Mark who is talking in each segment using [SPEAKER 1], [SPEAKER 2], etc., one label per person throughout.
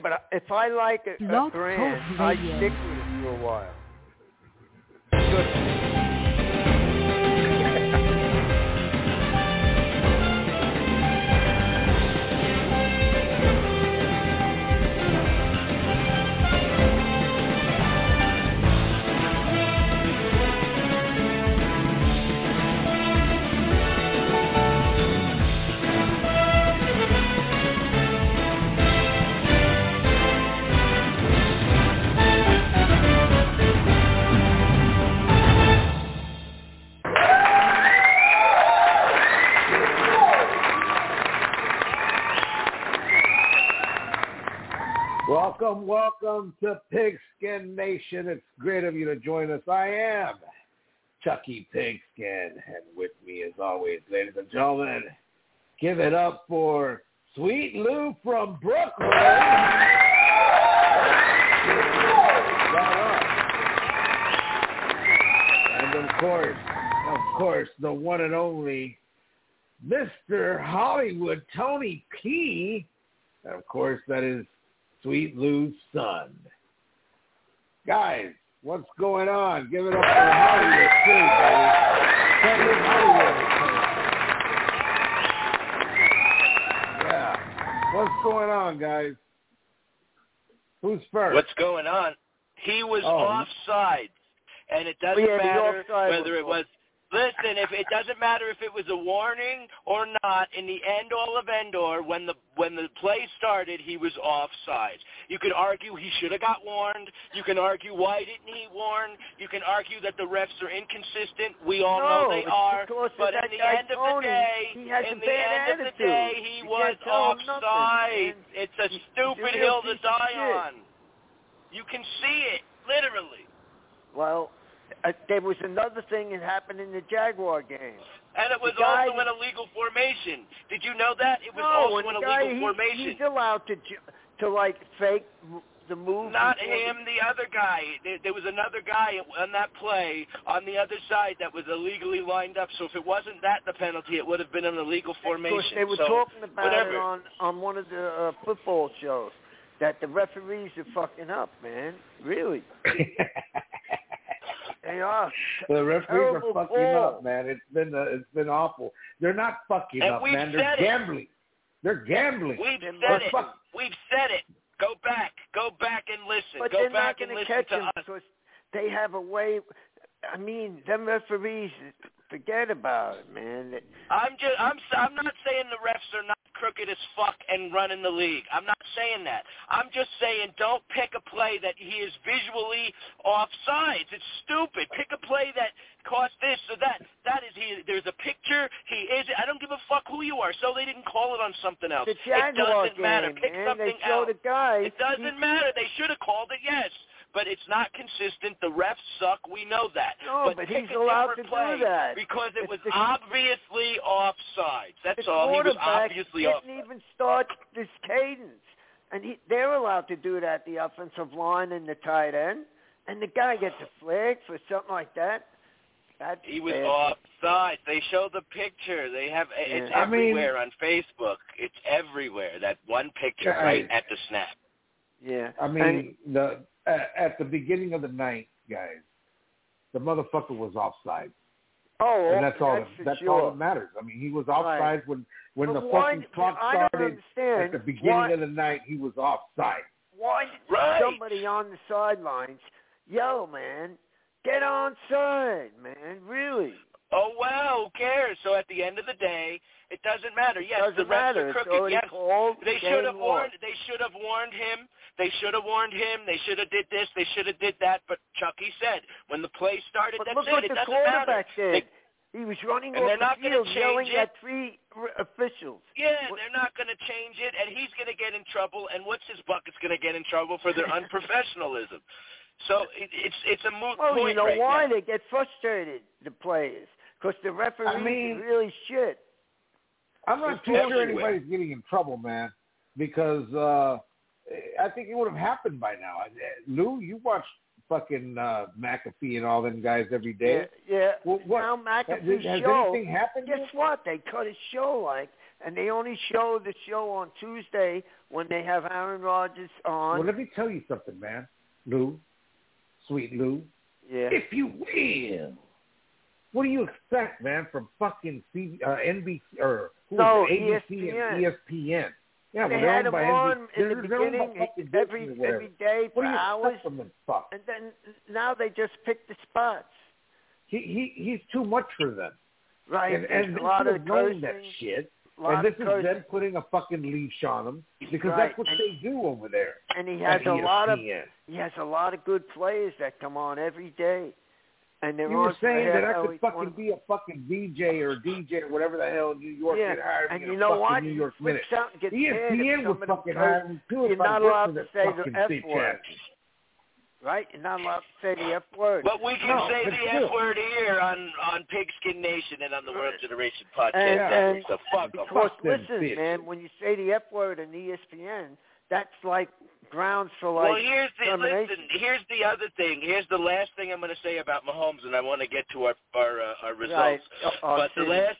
[SPEAKER 1] but if I like a brand, I stick with it for a while. Good.
[SPEAKER 2] Welcome to Pigskin Nation. It's great of you to join us. I am Chucky Pigskin, and with me, as always, ladies and gentlemen, give it up for Sweet Lou from Brooklyn. And of course, the one and only Mr. Hollywood Tony P. And of course, that is Sweet Lou's son. Guys, what's going on? Give it up for Hollywood, too, baby. Yeah. What's going on, guys? Who's first?
[SPEAKER 3] What's going on? He was offside, and it doesn't matter whether it was. Listen, it doesn't matter if it was a warning or not. In the end-all of end-all, when the play started, he was offside. You could argue he should have got warned. You can argue why didn't he warn. You can argue that the refs are inconsistent. We all know they are. But at the end of the day, he was offside. It's a stupid hill to die on. You can see it, literally.
[SPEAKER 1] Well, there was another thing that happened in the Jaguar game.
[SPEAKER 3] And it was also an illegal formation. Did you know that? It was also an illegal formation.
[SPEAKER 1] He's allowed to like fake the move.
[SPEAKER 3] Not him, the other guy. There was another guy on that play on the other side that was illegally lined up. So if it wasn't that the penalty, it would have been an illegal formation.
[SPEAKER 1] Of course, they were talking about it on one of the football shows, that the referees are fucking up, man. Really. They are.
[SPEAKER 2] The referees are fucking up, man. It's been awful. They're not fucking up, man. They're gambling. They're gambling.
[SPEAKER 3] We've said it. Go back and listen.
[SPEAKER 1] But
[SPEAKER 3] Go
[SPEAKER 1] they're
[SPEAKER 3] back
[SPEAKER 1] not
[SPEAKER 3] and listen
[SPEAKER 1] catch
[SPEAKER 3] to
[SPEAKER 1] them
[SPEAKER 3] us.
[SPEAKER 1] because they have a way. I mean, them referees, forget about it, man.
[SPEAKER 3] I'm not saying the refs are not crooked as fuck and running the league. I'm not saying that. I'm just saying don't pick a play that he is visually offsides. It's stupid. Pick a play that cost this or that. There's a picture. He is. I don't give a fuck who you are. So they didn't call it on something else.
[SPEAKER 1] The Jaguar
[SPEAKER 3] it doesn't matter. Pick something else. It doesn't matter. They should have called it, yes. But it's not consistent. The refs suck. We know that.
[SPEAKER 1] No, but he's allowed to do that.
[SPEAKER 3] Because it was obviously offsides. That's all. He was obviously offside.
[SPEAKER 1] Didn't even start this cadence. And they're allowed to do that, the offensive line and the tight end. And the guy gets a flag for something like that.
[SPEAKER 3] He was offside. They show the picture. They have it's everywhere on Facebook. It's everywhere. That one picture right at the snap.
[SPEAKER 1] Yeah.
[SPEAKER 2] I mean, at the beginning of the ninth, guys, the motherfucker was offside.
[SPEAKER 1] Oh,
[SPEAKER 2] and that's all that matters. I mean, he was offside when the fucking clock started. At the beginning of the night, he was offside.
[SPEAKER 1] Why did somebody on the sidelines yell, man, get onside, man, really?
[SPEAKER 3] Oh, well, who cares? So at the end of the day, it doesn't matter. Yes, the refs are crooked. Yes, they should have warned. They should have warned him. They should have warned him. They should have did this. They should have did that. But Chucky said when the play started,
[SPEAKER 1] but
[SPEAKER 3] that's
[SPEAKER 1] look
[SPEAKER 3] it.
[SPEAKER 1] what
[SPEAKER 3] It
[SPEAKER 1] the
[SPEAKER 3] doesn't
[SPEAKER 1] quarterback
[SPEAKER 3] matter.
[SPEAKER 1] did. He was running off the field yelling at three officials.
[SPEAKER 3] Yeah, they're not going to change it, and he's going to get in trouble. And what's his bucket's going to get in trouble for their unprofessionalism? So it's a moot point.
[SPEAKER 1] Oh, you know
[SPEAKER 3] right
[SPEAKER 1] why
[SPEAKER 3] now.
[SPEAKER 1] they get frustrated? The players, because the referees are really shit.
[SPEAKER 2] I'm not too sure anybody's getting in trouble, man, because I think it would have happened by now. Lou, you watch fucking McAfee and all them guys every day.
[SPEAKER 1] Yeah.
[SPEAKER 2] Well,
[SPEAKER 1] now McAfee's show.
[SPEAKER 2] Anything happened?
[SPEAKER 1] Guess what? They cut his show And they only show the show on Tuesday when they have Aaron Rodgers on.
[SPEAKER 2] Well, let me tell you something, man. Lou, sweet Lou.
[SPEAKER 1] Yeah.
[SPEAKER 2] If you will. What do you expect, man, from fucking NBC or ABC
[SPEAKER 1] ESPN.
[SPEAKER 2] and ESPN? Yeah,
[SPEAKER 1] they had them on in the
[SPEAKER 2] they're
[SPEAKER 1] beginning every day for hours.
[SPEAKER 2] From them fuck?
[SPEAKER 1] And then now they just pick the spots.
[SPEAKER 2] He's too much for them.
[SPEAKER 1] Right.
[SPEAKER 2] And
[SPEAKER 1] a lot of
[SPEAKER 2] known that shit. And this is them putting a fucking leash on them because that's what they do over there.
[SPEAKER 1] And he has a lot of good players that come on every day. And
[SPEAKER 2] you were saying that I could fucking be a fucking VJ or DJ or whatever the hell New York get hired me.
[SPEAKER 1] And you know what?
[SPEAKER 2] New York
[SPEAKER 1] Minute.
[SPEAKER 2] ESPN would fucking hire me too.
[SPEAKER 1] You're not allowed to say the F word.
[SPEAKER 2] Channel.
[SPEAKER 1] Right? You're not allowed to say the F word.
[SPEAKER 3] But we can say the F word here on Pigskin Nation and on the World Generation podcast. So fuck them.
[SPEAKER 1] Because listen, man, when you say the F word on ESPN, that's like grounds for like.
[SPEAKER 3] Well, here's the other thing. Here's the last thing I'm going to say about Mahomes, and I want to get to our results.
[SPEAKER 1] Right.
[SPEAKER 3] But the last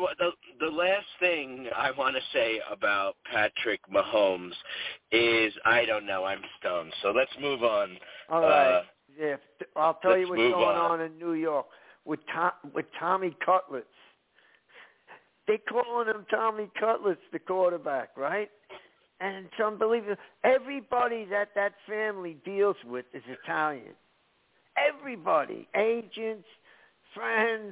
[SPEAKER 3] thing I want to say about Patrick Mahomes is I don't know. I'm stoned. So let's move on.
[SPEAKER 1] All right. I'll tell you what's going on in New York with Tommy Cutlets. They calling him Tommy Cutlets, the quarterback, right? And it's unbelievable. Everybody that family deals with is Italian. Everybody. Agents, friends.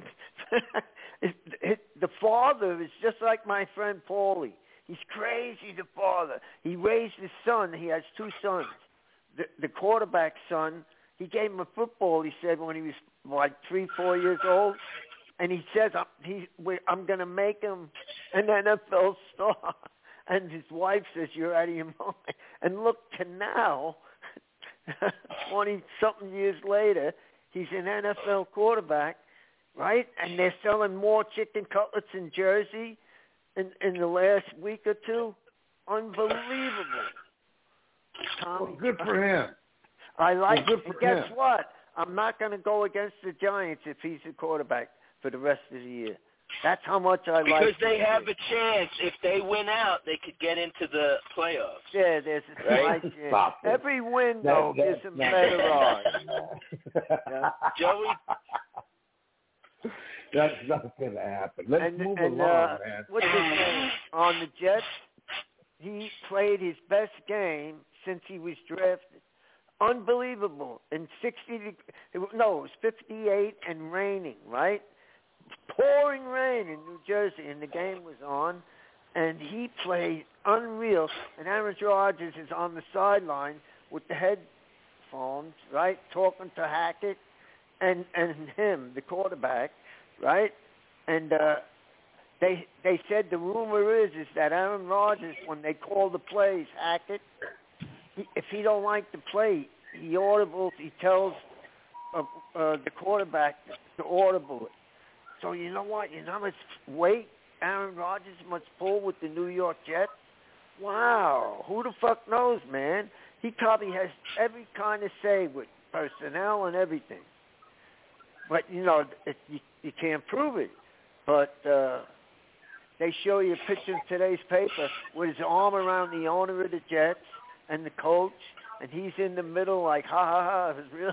[SPEAKER 1] The father is just like my friend Paulie. He's crazy, the father. He raised his son. He has two sons. The quarterback's son, he gave him a football, he said, when he was like 3-4 years old. And he says, I'm going to make him an NFL star. And his wife says, you're out of your mind. And look to now, 20-something years later, he's an NFL quarterback, right? And they're selling more chicken cutlets in Jersey in the last week or two. Unbelievable.
[SPEAKER 2] Well, good for him.
[SPEAKER 1] I like
[SPEAKER 2] it.
[SPEAKER 1] And guess what? I'm not going to go against the Giants if he's a quarterback for the rest of the year. That's how much I like.
[SPEAKER 3] Because they have a chance. If they win out, they could get into the playoffs.
[SPEAKER 1] Yeah, there's a slight chance. Every win, though, gives them better odds.
[SPEAKER 3] Joey?
[SPEAKER 2] That's not going to happen. Let's move along, man.
[SPEAKER 1] What's his name? On the Jets, he played his best game since he was drafted. Unbelievable. In it was 58 and raining, right? Pouring rain in New Jersey, and the game was on, and he played unreal. And Aaron Rodgers is on the sideline with the headphones, right, talking to Hackett and him, the quarterback, right? And they said the rumor is that Aaron Rodgers, when they call the plays, Hackett, if he don't like the play, he tells the quarterback to audible it. So you know what? You know how much weight Aaron Rodgers must pull with the New York Jets? Wow. Who the fuck knows, man? He probably has every kind of say with personnel and everything. But, you can't prove it. But they show you a picture in today's paper with his arm around the owner of the Jets and the coach, and he's in the middle like, ha, ha, ha. It was real.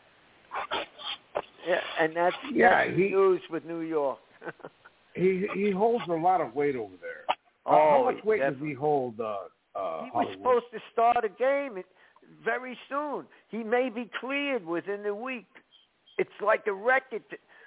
[SPEAKER 1] Yeah, and that's news with New York.
[SPEAKER 2] he holds a lot of weight over there. How much weight does he hold? He
[SPEAKER 1] was supposed to start a game very soon. He may be cleared within a week. It's like a record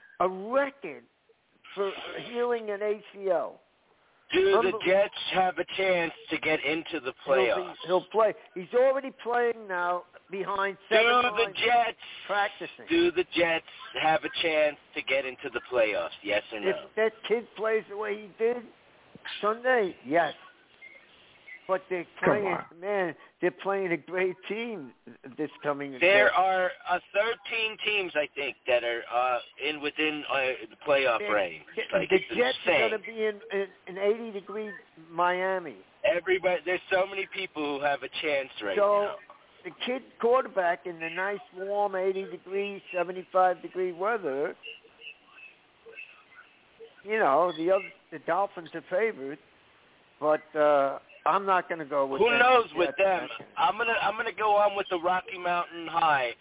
[SPEAKER 1] for healing an ACL.
[SPEAKER 3] Do the Jets have a chance to get into the playoffs?
[SPEAKER 1] He'll play. He's already playing now behind 7 lines practicing.
[SPEAKER 3] Do the Jets have a chance to get into the playoffs? Yes or no?
[SPEAKER 1] If that kid plays the way he did Sunday, yes. But they're playing a great team this coming.
[SPEAKER 3] There are 13 teams, I think, that are within the playoff range.
[SPEAKER 1] The Jets are going to be in 80-degree Miami.
[SPEAKER 3] There's so many people who have a chance now.
[SPEAKER 1] So the kid quarterback in the nice, warm 80-degree, 75-degree weather, the Dolphins are favored. but I'm not going to go with.
[SPEAKER 3] Who knows with them? I'm gonna go on with the Rocky Mountain High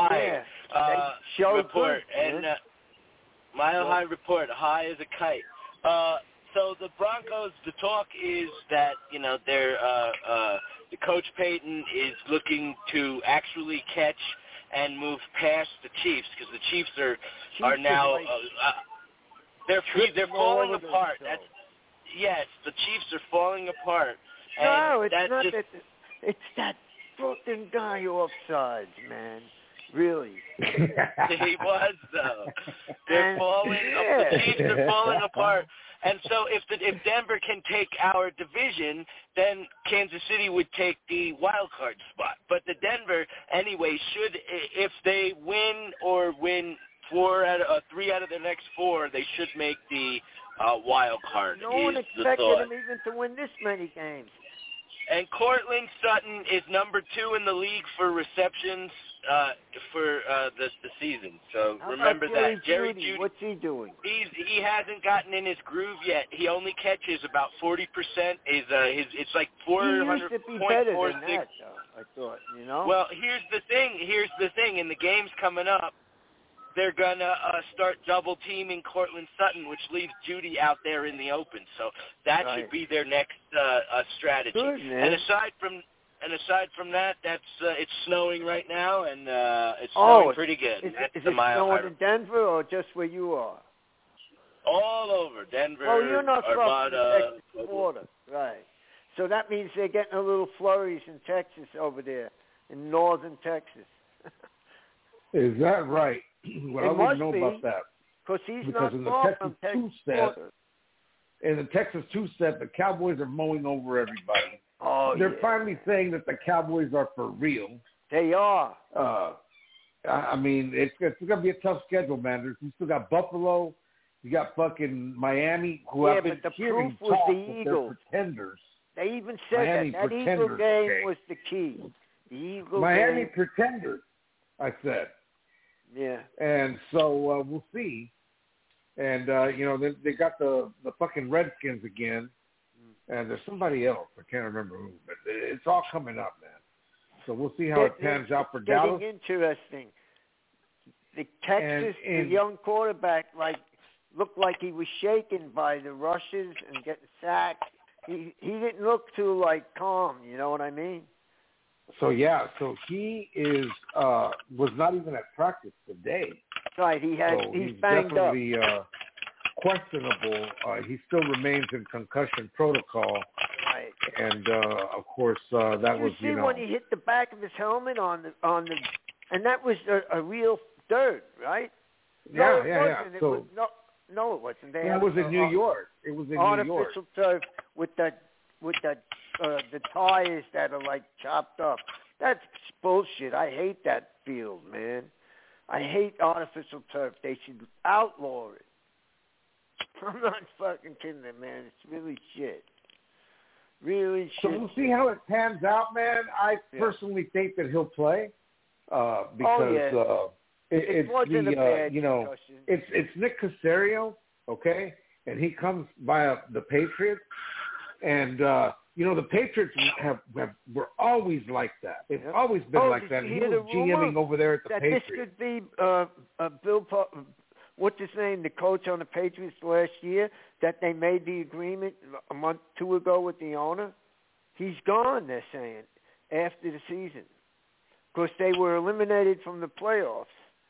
[SPEAKER 3] report and Mile High report. High as a kite. So the Broncos. The talk is that they're the Coach Payton is looking to actually catch and move past the Chiefs because the Chiefs are now they're falling apart. Yes, the Chiefs are falling apart.
[SPEAKER 1] No, it's not that. It's that fucking guy offsides, man. Really.
[SPEAKER 3] He was though. They're falling. The Chiefs are falling apart. And so if Denver can take our division, then Kansas City would take the wild card spot. But the Denver, anyway, should, if they win or win 3 out of their next 4, they should make the wild card.
[SPEAKER 1] No one expected them even to win this many games.
[SPEAKER 3] And Courtland Sutton is number 2 in the league for receptions for the season. So remember that.
[SPEAKER 1] Jerry Jeudy, what's he doing?
[SPEAKER 3] He hasn't gotten in his groove yet. He only catches about 40%. It's like 400
[SPEAKER 1] He used to be better than that, though, I thought.
[SPEAKER 3] Well, here's the thing. In the games coming up, they're gonna start double teaming Courtland Sutton, which leaves Jeudy out there in the open. So that should be their next strategy.
[SPEAKER 1] Good, man.
[SPEAKER 3] And aside from that, that's it's snowing right now, and it's snowing pretty good.
[SPEAKER 1] Is it snowing in Denver or just where you are?
[SPEAKER 3] All over Denver.
[SPEAKER 1] Oh, you're not far from the Texas border, right? So that means they're getting a little flurries in Texas over there, in northern Texas.
[SPEAKER 2] Is that right? Well, I wouldn't know about that.
[SPEAKER 1] Because not far from Texas border.
[SPEAKER 2] In the Texas two-step, the Cowboys are mowing over everybody.
[SPEAKER 1] Oh,
[SPEAKER 2] They're finally saying that the Cowboys are for real.
[SPEAKER 1] They are.
[SPEAKER 2] I mean, it's going to be a tough schedule, man. You still got Buffalo. You got fucking Miami, who have been
[SPEAKER 1] but the proof was the Eagles.
[SPEAKER 2] Pretenders.
[SPEAKER 1] They even said that Eagle game was the key. The Eagle
[SPEAKER 2] Miami
[SPEAKER 1] game.
[SPEAKER 2] Pretenders, I said.
[SPEAKER 1] Yeah.
[SPEAKER 2] And so we'll see. And, they got the fucking Redskins again. And there's somebody else. I can't remember who. But it's all coming up, man. So we'll see how it pans out for Dallas.
[SPEAKER 1] Getting interesting. The Texas, the young quarterback, looked like he was shaken by the rushes and getting sacked. He didn't look too, calm. You know what I mean?
[SPEAKER 2] So he was not even at practice today.
[SPEAKER 1] Right, he's banged up.
[SPEAKER 2] Definitely questionable. He still remains in concussion protocol.
[SPEAKER 1] Right.
[SPEAKER 2] And of course that was
[SPEAKER 1] you see when he hit the back of his helmet on the and that was a real dirt, right?
[SPEAKER 2] Yeah.
[SPEAKER 1] So no, it wasn't.
[SPEAKER 2] It was in New York. It was in New York.
[SPEAKER 1] Artificial turf with the tires that are chopped up. That's bullshit. I hate that field, man. I hate artificial turf. They should outlaw it. I'm not fucking kidding, man. It's really shit. Really shit.
[SPEAKER 2] So we'll see how it pans out, man. I personally think that he'll play because it's Nick Caserio, okay, and he comes by the Patriots, and the Patriots were always like that. It's always been like that. He was GMing over there at the Patriots.
[SPEAKER 1] This could be Bill. What's his name? The coach on the Patriots last year that they made the agreement a month, 2 ago with the owner. He's gone. They're saying after the season because they were eliminated from the playoffs.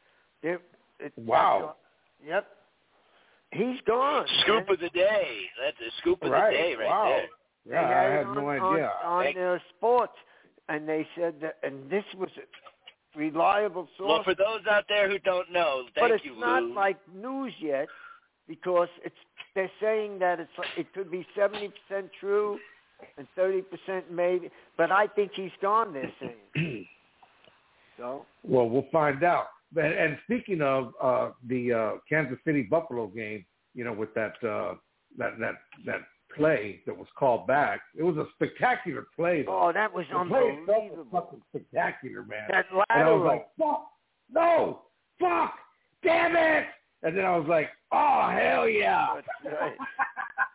[SPEAKER 2] Wow.
[SPEAKER 1] Yep. He's gone.
[SPEAKER 3] Scoop of the day. That's a scoop of the day right there.
[SPEAKER 2] Yeah, I had no idea.
[SPEAKER 1] On sports, and they said that, and this was a reliable source.
[SPEAKER 3] Well, for those out there who don't know, thank you, Lou.
[SPEAKER 1] But it's not like news yet because they're saying that it could be 70% true and 30% maybe. But I think he's gone, they're saying. So.
[SPEAKER 2] Well, we'll find out. And speaking of the Kansas City Buffalo game, with that play that was called back, it was a spectacular play. Though.
[SPEAKER 1] Oh, that was unbelievable!
[SPEAKER 2] Play was fucking spectacular, man.
[SPEAKER 1] That lateral.
[SPEAKER 2] And I was like, fuck, no, fuck, damn it! And then I was like, oh hell yeah!
[SPEAKER 1] That's right.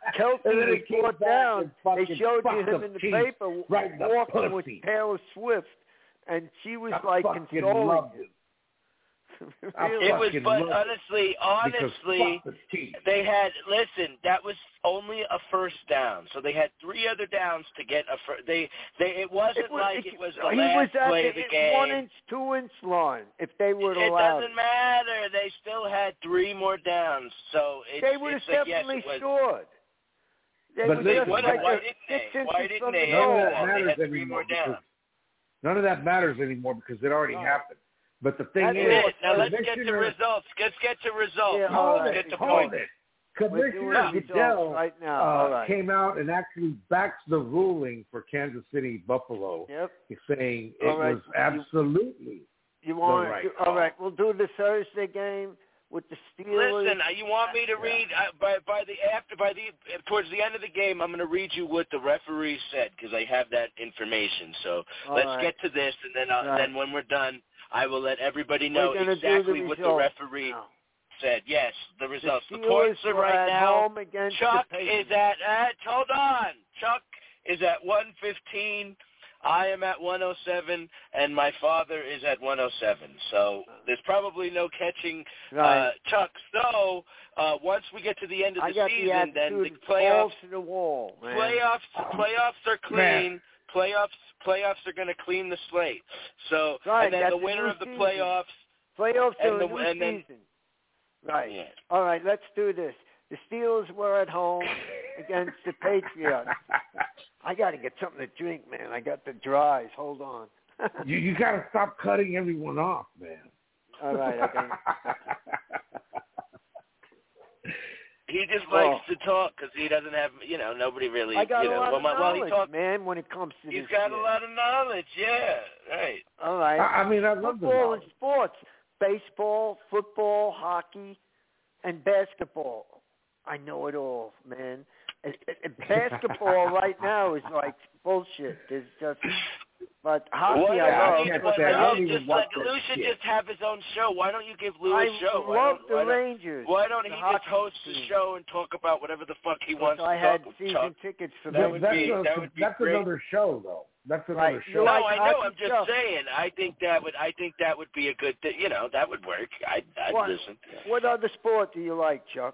[SPEAKER 1] Kelce was brought down. They showed him in the paper
[SPEAKER 2] walking
[SPEAKER 1] with Taylor Swift, and she was like consoling him.
[SPEAKER 3] Really? It was, but honestly, they had, listen, that was only a first down. So they had 3 other downs to get a first. It wasn't like it was the last play of the game.
[SPEAKER 1] 1 inch, 2 inch line, if they were allowed.
[SPEAKER 3] It doesn't matter. They still had 3 more downs. So
[SPEAKER 1] they would have definitely scored.
[SPEAKER 2] But
[SPEAKER 3] why didn't they? They had 3 more downs.
[SPEAKER 2] None of that matters anymore because it already happened. But the thing
[SPEAKER 3] is, now let's get to results. Let's get to results.
[SPEAKER 1] Yeah,
[SPEAKER 2] hold it. Commissioner Goodell came out and actually backs the ruling for Kansas City Buffalo.
[SPEAKER 1] Yep.
[SPEAKER 2] He's saying it was absolutely the right call.
[SPEAKER 1] All right, we'll do the Thursday game with the Steelers.
[SPEAKER 3] Listen, you want me to read towards the end of the game? I'm going to read you what the referee said because I have that information. So let's get to this, and then when we're done, I will let everybody know exactly what the referee said. Yes, the results. The points are right now. Chuck is at hold on. Chuck is at 115. I am at 107, and my father is at 107. So there's probably no catching Chuck. So once we get to the end of the season, then the playoffs
[SPEAKER 1] to the wall. Man.
[SPEAKER 3] Playoffs are clean. Man. Playoffs are going to clean the slate. So and then the winner of the playoffs.
[SPEAKER 1] Playoffs are the new season. Right.
[SPEAKER 3] Yeah.
[SPEAKER 1] All right, let's do this. The Steelers were at home against the Patriots. I got to get something to drink, man. I got the dries. Hold on.
[SPEAKER 2] you got to stop cutting everyone off, man.
[SPEAKER 1] All right. Okay.
[SPEAKER 3] He just likes to talk because he doesn't have, nobody really.
[SPEAKER 1] I got a lot of knowledge, man, when it comes to this.
[SPEAKER 3] He's got a lot of knowledge, yeah, right.
[SPEAKER 1] All right.
[SPEAKER 2] I mean, I love
[SPEAKER 1] football and sports. Baseball, football, hockey, and basketball. I know it all, man. Basketball right now is like bullshit. There's just, but hockey I love.
[SPEAKER 3] Lou should just have his own show. Why don't you give Lou a show?
[SPEAKER 1] I love the Rangers.
[SPEAKER 3] Why don't he just host the show and talk about whatever the fuck he wants to talk about?
[SPEAKER 1] I had season tickets for that.
[SPEAKER 2] That's another show, though. That's another show.
[SPEAKER 3] No, I know. I'm just saying. I think that would be a good. That would work. I'd listen.
[SPEAKER 1] What other sport do you like, Chuck?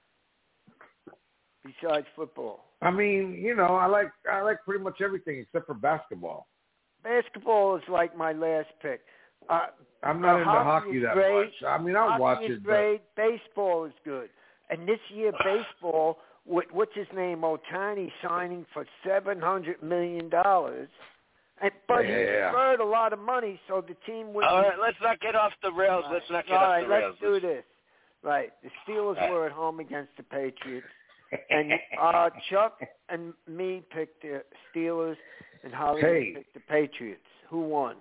[SPEAKER 1] Besides football.
[SPEAKER 2] I mean, I like pretty much everything except for basketball.
[SPEAKER 1] Basketball is like my last pick.
[SPEAKER 2] I'm not into hockey that much. I mean, I'll watch it.
[SPEAKER 1] Great. Baseball is good. And this year, baseball, what's his name, Ohtani, signing for $700 million. But he deferred a lot of money, so the team would.
[SPEAKER 3] All right, let's not get off the rails.
[SPEAKER 1] Right.
[SPEAKER 3] Let's not get off the rails.
[SPEAKER 1] Let's do this. Right. The Steelers were at home against the Patriots. And Chuck and me picked the Steelers, and Hollywood picked the Patriots. Who won?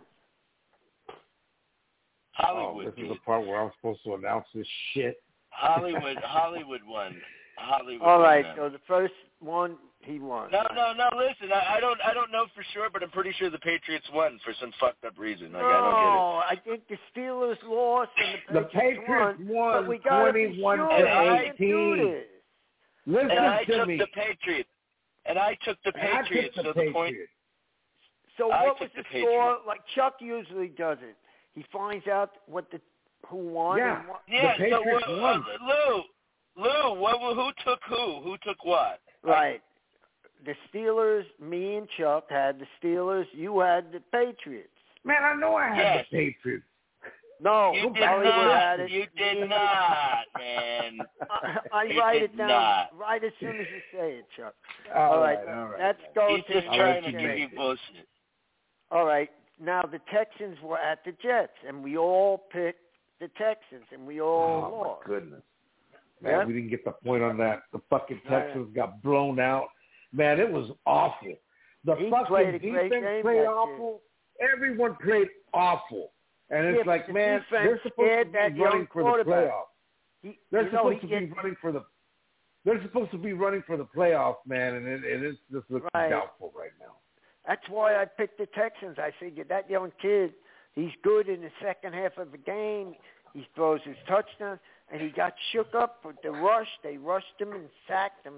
[SPEAKER 3] Hollywood.
[SPEAKER 2] This is the part where I'm supposed to announce this shit.
[SPEAKER 3] Hollywood won.
[SPEAKER 1] All right. So the first one, he won.
[SPEAKER 3] No. Listen, I don't know for sure, but I'm pretty sure the Patriots won for some fucked up reason. Like, I
[SPEAKER 1] think the Steelers lost and
[SPEAKER 2] the Patriots won.
[SPEAKER 1] But we got
[SPEAKER 2] 21-18. Listen to me.
[SPEAKER 3] I took the Patriots. So the point.
[SPEAKER 1] So what was the score? Like Chuck usually does it. He finds out who won.
[SPEAKER 2] Yeah.
[SPEAKER 3] The
[SPEAKER 2] Patriots won.
[SPEAKER 3] Lou, who took who? Who took what?
[SPEAKER 1] Right. The Steelers. Me and Chuck had the Steelers. You had the Patriots.
[SPEAKER 2] Man, I know I had the Patriots.
[SPEAKER 1] No,
[SPEAKER 3] you did not. You did not, man.
[SPEAKER 1] I write it down right as soon as you say it, Chuck.
[SPEAKER 2] All right.
[SPEAKER 1] Let's go
[SPEAKER 3] He's just trying to give you bullshit.
[SPEAKER 1] All right. Now, the Texans were at the Jets, and we all picked the Texans, and we all lost.
[SPEAKER 2] Oh, my goodness. Man, we didn't get the point on that. The fucking Texans got blown out. Man, it was awful. The fucking defense played awful. Everyone played awful. And it's like, man, they're supposed to be running for the playoffs. They're supposed to be running for the. They're supposed to be running for the playoffs, man, and it's just looking doubtful right now.
[SPEAKER 1] That's why I picked the Texans. I figured that young kid, he's good in the second half of the game. He throws his touchdown, and he got shook up with the rush. They rushed him and sacked him.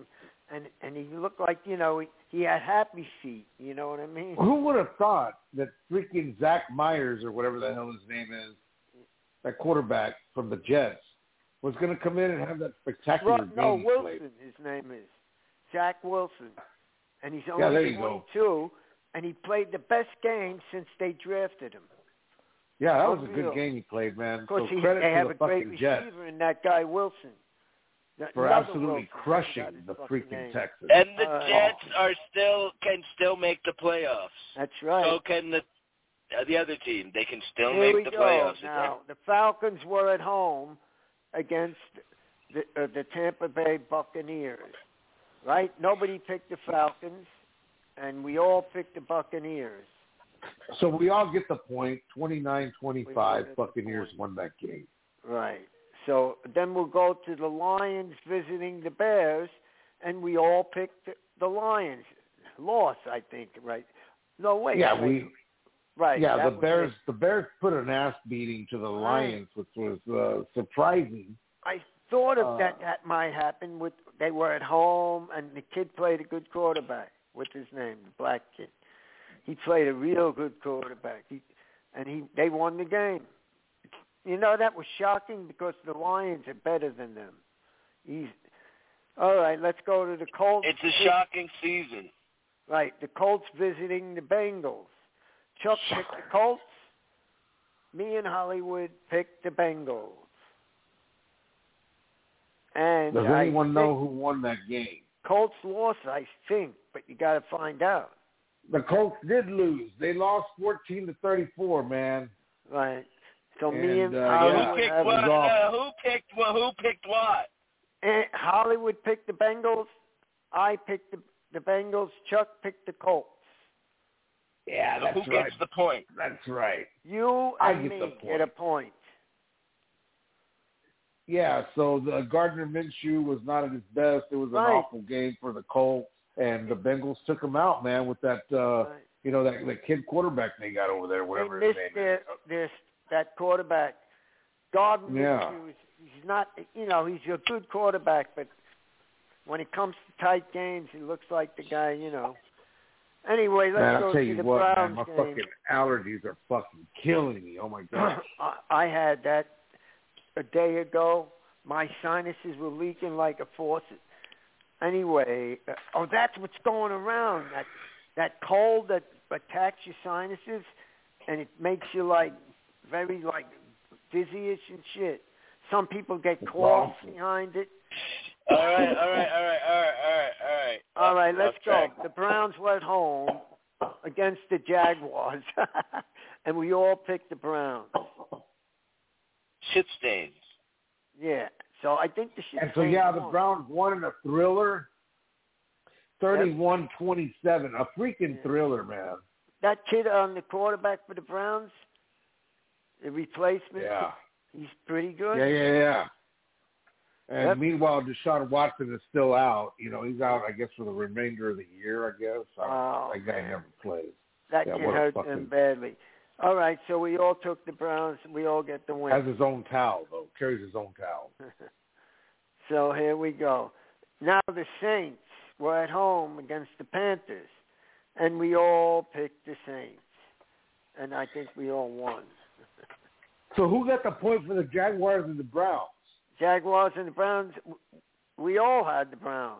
[SPEAKER 1] and he looked like, he had happy feet. You know what I mean?
[SPEAKER 2] Who would have thought that freaking Zach Myers or whatever the hell his name is, that quarterback from the Jets, was going to come in and have that spectacular game?
[SPEAKER 1] No, Wilson,
[SPEAKER 2] played.
[SPEAKER 1] his name is Zach Wilson, and he's only 22, and he played the best game since they drafted him.
[SPEAKER 2] Yeah, that was a good game he played, man.
[SPEAKER 1] Of course,
[SPEAKER 2] so credit
[SPEAKER 1] they
[SPEAKER 2] to
[SPEAKER 1] have
[SPEAKER 2] the
[SPEAKER 1] a great
[SPEAKER 2] fucking
[SPEAKER 1] receiver
[SPEAKER 2] Jets
[SPEAKER 1] in that guy Wilson.
[SPEAKER 2] for absolutely
[SPEAKER 1] Wilson,
[SPEAKER 2] crushing the freaking Texans.
[SPEAKER 3] And the Jets can still make the playoffs.
[SPEAKER 1] That's right.
[SPEAKER 3] So can the other team. They can still
[SPEAKER 1] Here
[SPEAKER 3] make the playoffs.
[SPEAKER 1] Now, the Falcons were at home against the Tampa Bay Buccaneers, right? Nobody picked the Falcons, and we all picked the Buccaneers.
[SPEAKER 2] So we all get the point. 29-25, Buccaneers won that game.
[SPEAKER 1] Right. So then we'll go to the Lions visiting the Bears, and we all picked the Lions. Lost, I think, right? No, wait.
[SPEAKER 2] Yeah,
[SPEAKER 1] Right.
[SPEAKER 2] Yeah, the Bears put an ass beating to the Lions, which was surprising.
[SPEAKER 1] I thought of that might happen. They were at home, and the kid played a good quarterback. What's his name? The black kid. He played a real good quarterback. They won the game. That was shocking because the Lions are better than them. All right, let's go to the Colts.
[SPEAKER 3] It's a shocking season.
[SPEAKER 1] Right, the Colts visiting the Bengals. Chuck picked the Colts. Me and Hollywood picked the Bengals. And
[SPEAKER 2] does anyone know who won that game?
[SPEAKER 1] Colts lost, I think, but you got to find out.
[SPEAKER 2] The Colts did lose. They lost 14-34, man.
[SPEAKER 1] Right. So me and
[SPEAKER 3] Hollywood who picked what?
[SPEAKER 1] And Hollywood picked the Bengals. I picked the Bengals. Chuck picked the Colts.
[SPEAKER 2] Yeah, that's
[SPEAKER 3] who gets the point?
[SPEAKER 2] That's right.
[SPEAKER 1] You and me get a point.
[SPEAKER 2] Yeah, so the Gardner Minshew was not at his best. It was an awful game for the Colts, and the Bengals took him out, man, with that, that kid quarterback they got over there, whatever his name is.
[SPEAKER 1] That quarterback, Gardner Minshew, he's not, he's a good quarterback, but when it comes to tight games, he looks like the guy, Anyway, let's go to the Browns
[SPEAKER 2] my
[SPEAKER 1] game.
[SPEAKER 2] fucking allergies are fucking killing me. Oh, my God.
[SPEAKER 1] I had that a day ago. My sinuses were leaking like a faucet. Anyway, that's what's going around, that cold that attacks your sinuses, and it makes you, very, dizzy-ish and shit. Some people get coughs behind it.
[SPEAKER 3] All right.
[SPEAKER 1] All right, let's go. The Browns were at home against the Jaguars, and we all picked the Browns.
[SPEAKER 2] Shit stains.
[SPEAKER 1] Yeah, so I think the shit
[SPEAKER 2] stains. And so, the Browns won in a thriller, 31-27, a freaking thriller, man.
[SPEAKER 1] That kid on the quarterback for the Browns, the replacement, he's pretty good.
[SPEAKER 2] Yeah. And meanwhile, Deshaun Watson is still out. He's out, I guess, for the remainder of the year, I guess. That guy never plays.
[SPEAKER 1] That kid hurt him badly. All right, so we all took the Browns. We all get the win.
[SPEAKER 2] Has his own towel, though. Carries his own towel.
[SPEAKER 1] So here we go. Now the Saints were at home against the Panthers, and we all picked the Saints. And I think we all won.
[SPEAKER 2] So who got the point for the Jaguars and the Browns?
[SPEAKER 1] Jaguars and the Browns, we all had the Browns.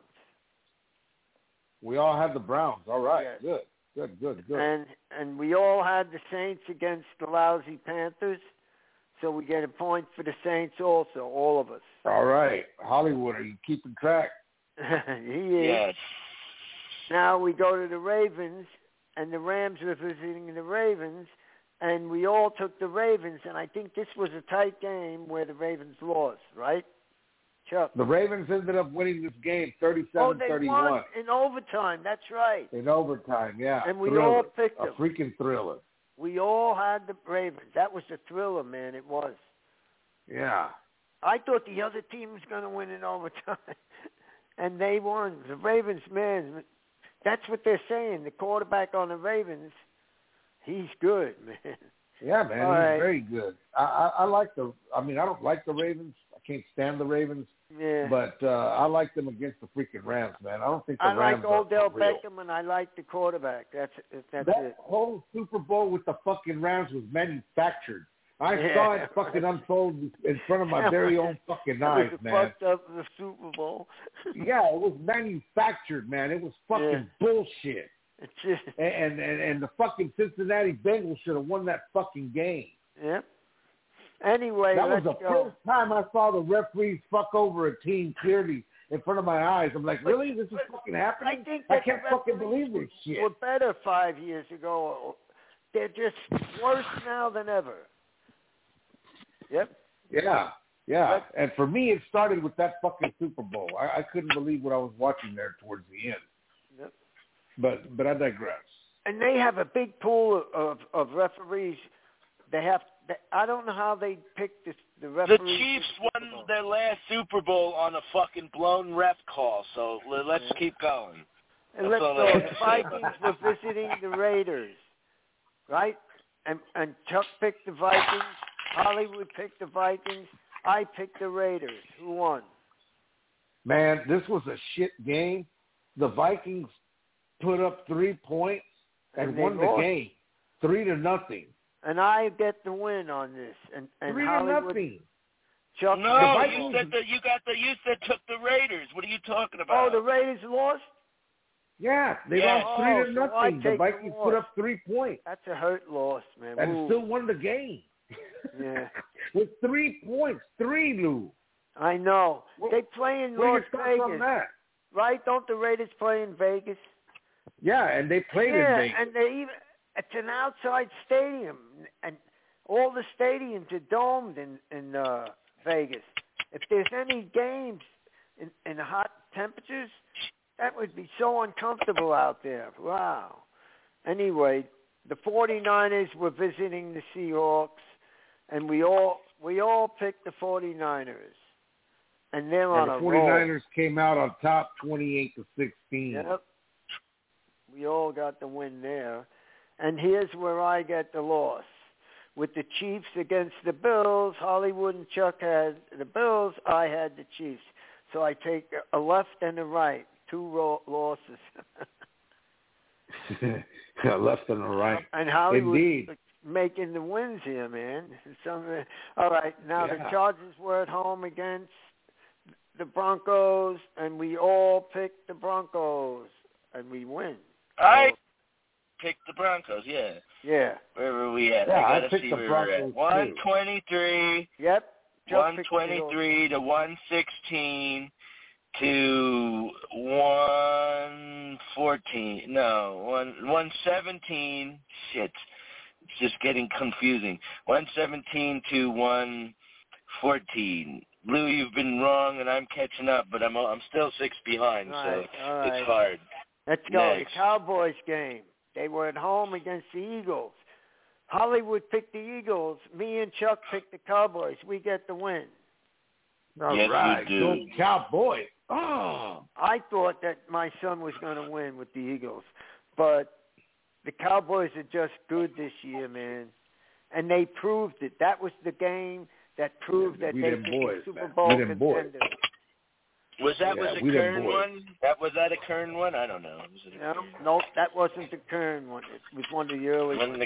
[SPEAKER 2] We all had the Browns. All right,
[SPEAKER 1] yes.
[SPEAKER 2] Good.
[SPEAKER 1] And we all had the Saints against the lousy Panthers, so we get a point for the Saints also, all of us.
[SPEAKER 2] All right. Hollywood, are you keeping track?
[SPEAKER 1] He is.
[SPEAKER 3] Yes.
[SPEAKER 1] Now we go to the Ravens, and the Rams were visiting the Ravens, and we all took the Ravens, and I think this was a tight game where the Ravens lost, right, Chuck?
[SPEAKER 2] The Ravens ended up winning this game 37-31.
[SPEAKER 1] Oh, they won in overtime. That's right.
[SPEAKER 2] In overtime, yeah.
[SPEAKER 1] And we all picked them.
[SPEAKER 2] A freaking thriller.
[SPEAKER 1] We all had the Ravens. That was a thriller, man. It was.
[SPEAKER 2] Yeah.
[SPEAKER 1] I thought the other team was going to win in overtime, and they won. The Ravens, man, that's what they're saying. The quarterback on the Ravens, he's good, man.
[SPEAKER 2] Yeah, man, he's very good. I don't like the Ravens. I can't stand the Ravens.
[SPEAKER 1] Yeah.
[SPEAKER 2] But I like them against the freaking Rams, man. I don't think the Rams
[SPEAKER 1] I like Odell
[SPEAKER 2] real.
[SPEAKER 1] Beckham, and I like the quarterback. That's
[SPEAKER 2] that
[SPEAKER 1] it.
[SPEAKER 2] whole Super Bowl with the fucking Rams was manufactured. I saw it fucking unfold in front of my very own fucking eyes, man.
[SPEAKER 1] Fucked up the Super Bowl.
[SPEAKER 2] Yeah, it was manufactured, man. It was fucking bullshit.
[SPEAKER 1] It's just...
[SPEAKER 2] And the fucking Cincinnati Bengals should have won that fucking game.
[SPEAKER 1] Yep. Anyway,
[SPEAKER 2] that was the
[SPEAKER 1] go.
[SPEAKER 2] first time I saw the referees fuck over a team clearly in front of my eyes. I'm like, really? This is fucking happening? I can't fucking believe this shit.
[SPEAKER 1] Were better 5 years ago. They're just worse now than ever. Yep.
[SPEAKER 2] Yeah. And for me, it started with that fucking Super Bowl. I couldn't believe what I was watching there towards the end.
[SPEAKER 1] Yep.
[SPEAKER 2] But I digress.
[SPEAKER 1] And they have a big pool of referees. I don't know how they picked the referees.
[SPEAKER 3] The Chiefs won their last Super Bowl on a fucking blown ref call, so let's keep going.
[SPEAKER 1] And let's go. The Vikings were visiting the Raiders, right? And Chuck picked the Vikings. Hollywood picked the Vikings. I picked the Raiders. Who won?
[SPEAKER 2] Man, this was a shit game. The Vikings put up 3 points and won the game 3-0.
[SPEAKER 1] And I get the win on this. And
[SPEAKER 2] 3-0.
[SPEAKER 1] Chuck,
[SPEAKER 3] no, you said took the Raiders. What are you talking about?
[SPEAKER 1] Oh, the Raiders lost?
[SPEAKER 2] Yeah, they lost 3-0.
[SPEAKER 1] So
[SPEAKER 2] the Vikings put up 3 points.
[SPEAKER 1] That's a hurt loss, man.
[SPEAKER 2] And still won the game.
[SPEAKER 1] Yeah.
[SPEAKER 2] With 3 points. 3, Lou.
[SPEAKER 1] I know. They play in Las Vegas. Right? Don't the Raiders play in Vegas?
[SPEAKER 2] Yeah, and they played in Vegas.
[SPEAKER 1] And it's an outside stadium, and all the stadiums are domed in Vegas. If there's any games in hot temperatures, that would be so uncomfortable out there. Wow. Anyway, the 49ers were visiting the Seahawks, and we all picked the 49ers. And they're on a roll.
[SPEAKER 2] The 49ers came out on top 28-16.
[SPEAKER 1] Yep. We all got the win there. And here's where I get the loss. With the Chiefs against the Bills, Hollywood and Chuck had the Bills, I had the Chiefs. So I take a left and a right, 2 losses.
[SPEAKER 2] A left and a right.
[SPEAKER 1] And Hollywood
[SPEAKER 2] Indeed.
[SPEAKER 1] Making the wins here, man. All right, now the Chargers were at home against the Broncos, and we all picked the Broncos, and we win.
[SPEAKER 3] I picked the Broncos, yeah.
[SPEAKER 1] Yeah.
[SPEAKER 3] Where were we at?
[SPEAKER 2] Yeah,
[SPEAKER 3] I gotta
[SPEAKER 2] picked
[SPEAKER 3] see
[SPEAKER 2] the
[SPEAKER 3] where
[SPEAKER 2] Broncos
[SPEAKER 3] we're at. 123.
[SPEAKER 1] Yep.
[SPEAKER 3] 123 to 116 to 114. No, 117. Shit. It's just getting confusing. 117 to 114. Lou, you've been wrong, and I'm catching up, but I'm still 6 behind,
[SPEAKER 1] all
[SPEAKER 3] so
[SPEAKER 1] right.
[SPEAKER 3] It's hard.
[SPEAKER 1] Let's go.
[SPEAKER 3] Next.
[SPEAKER 1] The Cowboys game. They were at home against the Eagles. Hollywood picked the Eagles. Me and Chuck picked the Cowboys. We get the win.
[SPEAKER 3] Yes,
[SPEAKER 2] right.
[SPEAKER 3] you do.
[SPEAKER 2] Go Cowboys. Oh.
[SPEAKER 1] I thought that my son was going to win with the Eagles, but the Cowboys are just good this year, man. And they proved it. That was the game that proved that they could be Super Bowl contenders.
[SPEAKER 3] Was a Kern one? Was that a Kern one? I don't know.
[SPEAKER 1] No, that wasn't the Kern one. It was one of the early ones.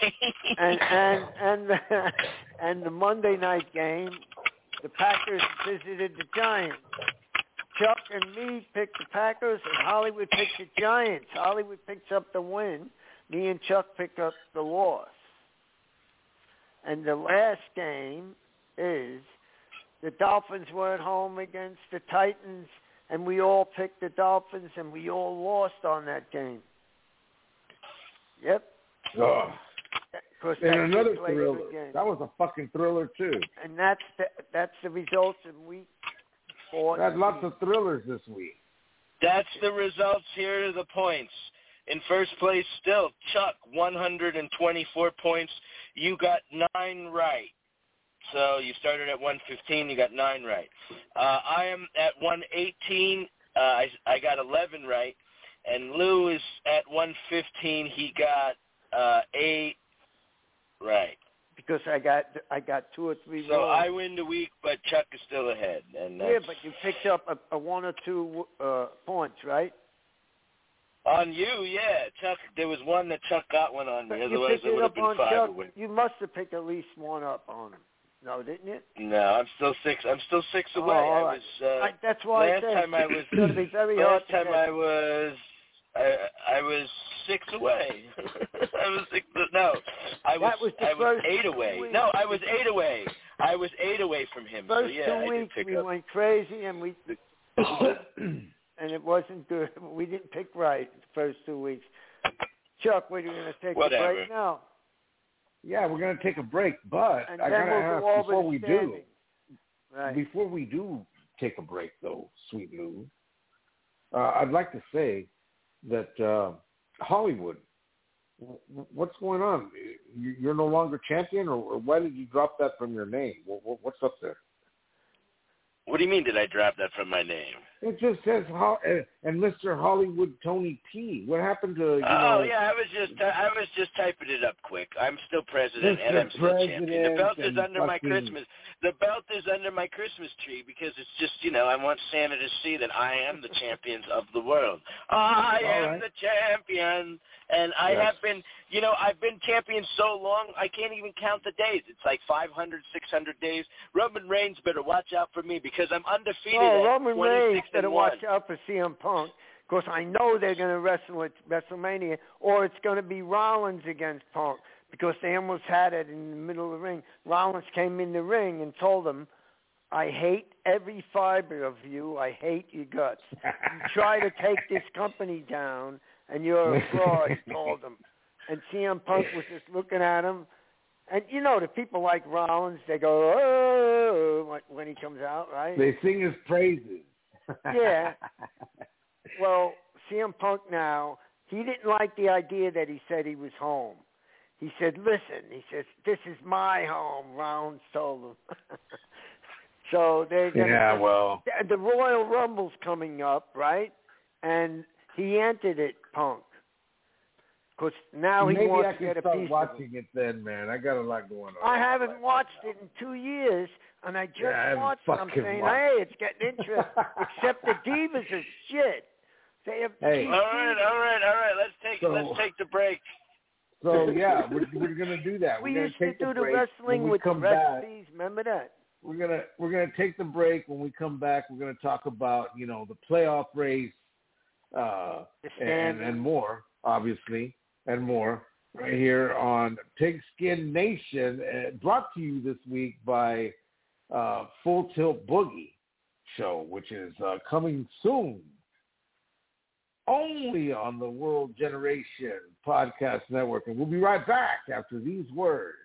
[SPEAKER 1] And the Monday night game, the Packers visited the Giants. Chuck and me picked the Packers, and Hollywood picked the Giants. Hollywood picks up the win. Me and Chuck pick up the loss. And the last game is the Dolphins were at home against the Titans, and we all picked the Dolphins, and we all lost on that game. Yep.
[SPEAKER 2] Oh. And another thriller. That was a fucking thriller, too.
[SPEAKER 1] And that's the results in week 4.
[SPEAKER 2] Had lots of thrillers this week.
[SPEAKER 3] That's the results. Here are the points. In first place still, Chuck, 124 points. You got 9 right. So you started at 115, you got 9 right. I am at 118, I got 11 right. And Lou is at 115, he got 8 right.
[SPEAKER 1] because I got 2 or 3
[SPEAKER 3] So
[SPEAKER 1] rows.
[SPEAKER 3] I win the week, but Chuck is still ahead. And
[SPEAKER 1] yeah, but you picked up a 1 or 2 points, right?
[SPEAKER 3] On you, yeah. Chuck, there was one that Chuck got one on me. Otherwise, it would have been 5
[SPEAKER 1] Chuck,
[SPEAKER 3] away.
[SPEAKER 1] You must have picked at least 1 up on him. No, didn't you?
[SPEAKER 3] No, I'm still 6. I'm still 6 away.
[SPEAKER 1] Oh, that's why
[SPEAKER 3] last time I was.
[SPEAKER 1] It's going to be very hard.
[SPEAKER 3] Last time I was 6 away. I was 6. No, I was 8 away. No, I was 8 away. I was 8 away from him.
[SPEAKER 1] First
[SPEAKER 3] so yeah,
[SPEAKER 1] 2 weeks we went crazy and we and it wasn't good. We didn't pick right the first 2 weeks. Chuck, we're going to take a break now.
[SPEAKER 2] Yeah, we're going to take a break, but
[SPEAKER 1] and
[SPEAKER 2] I got to ask before we do take a break, though, Sweet Lou, I'd like to say that Hollywood, what's going on? You're no longer champion, or why did you drop that from your name? What's up there?
[SPEAKER 3] What do you mean? Did I drop that from my name?
[SPEAKER 2] It just says and Mr. Hollywood Tony P. What happened to?
[SPEAKER 3] Yeah, I was just typing it up quick. I'm still president and I'm still champion. The belt is under my Christmas. The belt is under my Christmas tree because it's just I want Santa to see that I am the champions of the world. I am the champion, and I have been. I've been champion so long I can't even count the days. It's like 500, 600 days. Roman Reigns better watch out for me because I'm undefeated.
[SPEAKER 1] Roman Reigns better watch out for CM Punk because I know they're going to wrestle at WrestleMania, or it's going to be Rollins against Punk because they almost had it in the middle of the ring. Rollins came in the ring and told him, I hate every fiber of you. I hate your guts. You try to take this company down, and you're a fraud, he told him. And CM Punk was just looking at him. And, the people like Rollins, they go, oh, when he comes out, right?
[SPEAKER 2] They sing his praises.
[SPEAKER 1] Yeah. Well, CM Punk now, he didn't like the idea that he said he was home. He said, listen, he says, this is my home, Rollins told him. So they're going to... The Royal Rumble's coming up, right? And he entered it, Punk. Because now he wants to get a piece of it. Maybe I can start watching
[SPEAKER 2] it then, man. I got a lot going on.
[SPEAKER 1] I haven't watched it in 2 years, and I just watched it. I'm saying, hey, it's getting interesting. Except the Divas are shit. They have
[SPEAKER 3] all right. Let's take the break.
[SPEAKER 2] So yeah, we're gonna do that.
[SPEAKER 1] We used to do the wrestling with the recipes. Remember that?
[SPEAKER 2] We're gonna take the break. When we come back, we're gonna talk about the playoff race and more, obviously. And more right here on Pigskin Nation, brought to you this week by Full Tilt Boogie Show, which is coming soon, only on the World Generation Podcast Network. And we'll be right back after these words.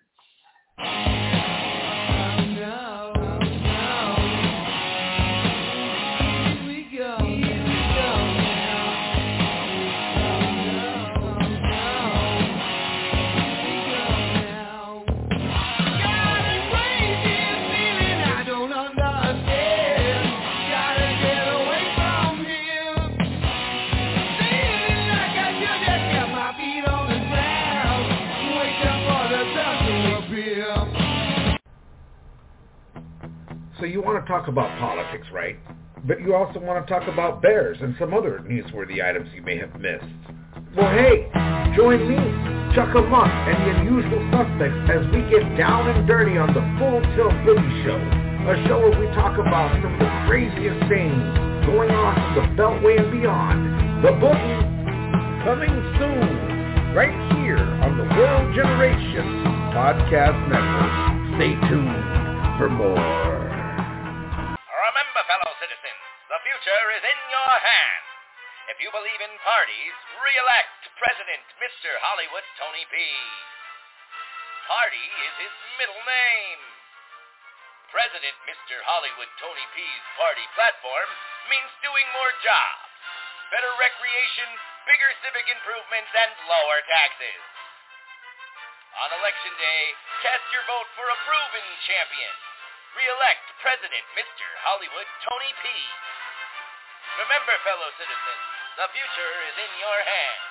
[SPEAKER 2] So you want to talk about politics, right? But you also want to talk about bears and some other newsworthy items you may have missed. Well, hey, join me, Chuck Amok, and the unusual suspects as we get down and dirty on the Full Tilt Boogie Show, a show where we talk about some of the craziest things going on from the Beltway and beyond. The Boogie, coming soon, right here on the World Generation Podcast Network. Stay tuned for more.
[SPEAKER 4] Remember, fellow citizens, the future is in your hands. If you believe in parties, re-elect President Mr. Hollywood Tony P. Party is his middle name. President Mr. Hollywood Tony P's party platform means doing more jobs, better recreation, bigger civic improvements, and lower taxes. On Election Day, cast your vote for a proven champion. Re-elect President Mr. Hollywood Tony P. Remember, fellow citizens, the future is in your hands.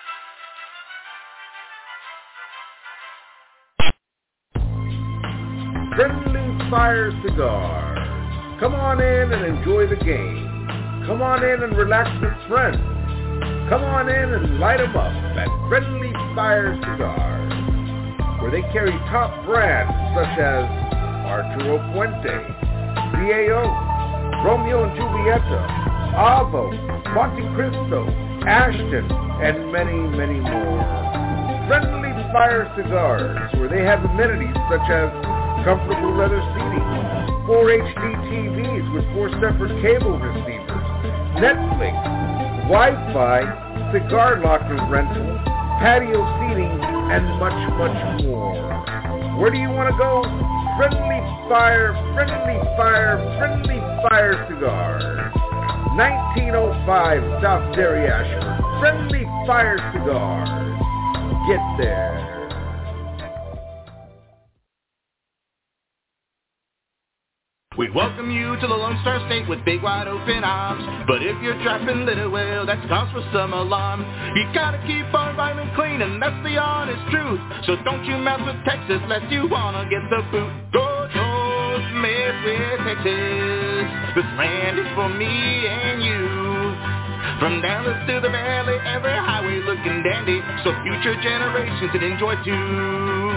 [SPEAKER 2] Friendly Fire Cigars. Come on in and enjoy the game. Come on in and relax with friends. Come on in and light them up at Friendly Fire Cigars, where they carry top brands such as Arturo Puente, CAO, Romeo and Julieta, Avo, Monte Cristo, Ashton, and many, many more. Friendly Fire Cigars, where they have amenities such as comfortable leather seating, 4 HD TVs with 4 separate cable receivers, Netflix, Wi-Fi, cigar locker rental, patio seating, and much, much more. Where do you want to go? Friendly Fire, Friendly Fire, Friendly Fire Cigars. 1905 South Derry Ashford. Friendly Fire Cigars. Get there.
[SPEAKER 5] We welcome you to the Lone Star State with big wide open arms. But if you're trapping little, well, that's cause for some alarm. You gotta keep our environment clean, and that's the honest truth. So don't you mess with Texas unless you wanna get the boot. Don't mess with Texas. This land is for me and you. From Dallas to the valley, every highway looking dandy, so future generations can enjoy too.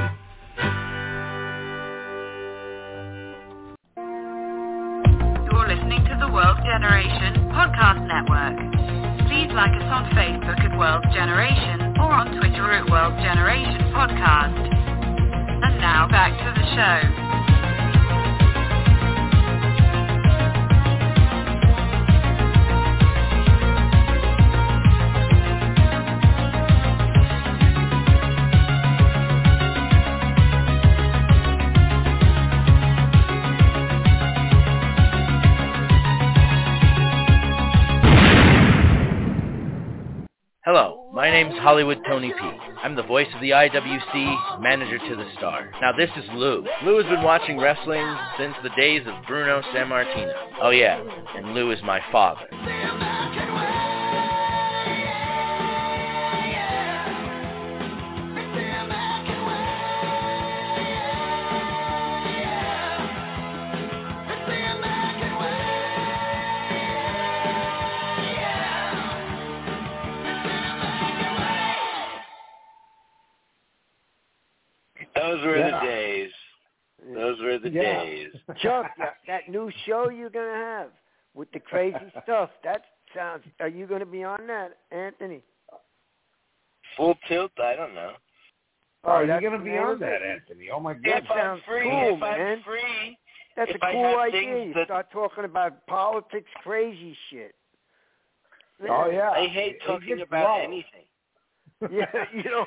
[SPEAKER 6] Listening to the World Generation Podcast Network. Please like us on Facebook at World Generation or on Twitter at World Generation Podcast. And now back to the show.
[SPEAKER 7] Hello, my name's Hollywood Tony P. I'm the voice of the IWC, manager to the star. Now this is Lou. Lou has been watching wrestling since the days of Bruno Sammartino. Oh yeah, and Lou is my father.
[SPEAKER 3] Those were the days. Those were the days.
[SPEAKER 1] Chuck, that new show you're going to have with the crazy stuff, that sounds, are you going to be on that, Anthony?
[SPEAKER 3] Full Tilt? I don't know.
[SPEAKER 2] Oh, you're going to be on that, Anthony. Oh, my God.
[SPEAKER 1] That sounds cool, man.
[SPEAKER 3] Free,
[SPEAKER 1] that's a cool idea. You start talking about politics, crazy shit.
[SPEAKER 2] Oh, yeah.
[SPEAKER 3] I hate talking about anything.
[SPEAKER 1] Yeah, you know.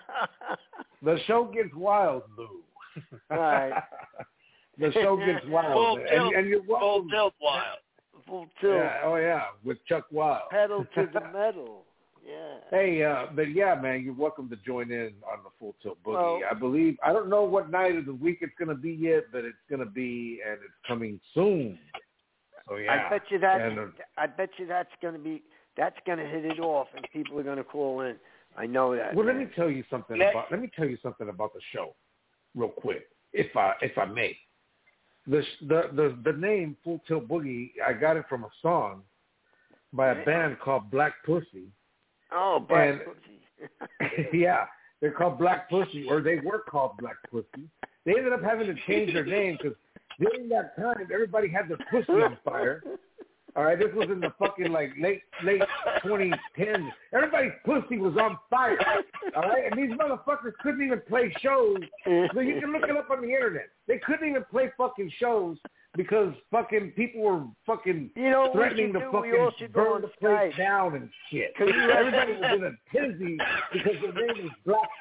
[SPEAKER 2] The show gets wild, Lou.
[SPEAKER 1] Right.
[SPEAKER 2] The show gets wild.
[SPEAKER 3] Full tilt,
[SPEAKER 2] and you're welcome.
[SPEAKER 3] Full Tilt wild.
[SPEAKER 1] Full Tilt.
[SPEAKER 2] Yeah, oh, yeah, with Chuck Wild.
[SPEAKER 1] Pedal to the metal. Yeah.
[SPEAKER 2] Hey, but yeah, man, you're welcome to join in on the Full Tilt Boogie. I don't know what night of the week it's going to be yet, but it's going to be, and it's coming soon. So, yeah.
[SPEAKER 1] I bet you that's going to be, that's going to hit it off, and people are going to call in. I know that.
[SPEAKER 2] Well, let me tell you something about the show, real quick, if I may. The name Full Tilt Boogie, I got it from a song by a band called Black Pussy.
[SPEAKER 1] Oh, Black Pussy.
[SPEAKER 2] Yeah, they're called Black Pussy, or they were called Black Pussy. They ended up having to change their name because during that time, everybody had their pussy on fire. All right, this was in the fucking like late 2010s. Everybody's pussy was on fire. All right, and these motherfuckers couldn't even play shows. So you can look it up on the internet. They couldn't even play fucking shows because fucking people were fucking threatening to fucking burn the place down and shit. Everybody was in a tizzy because their name was Black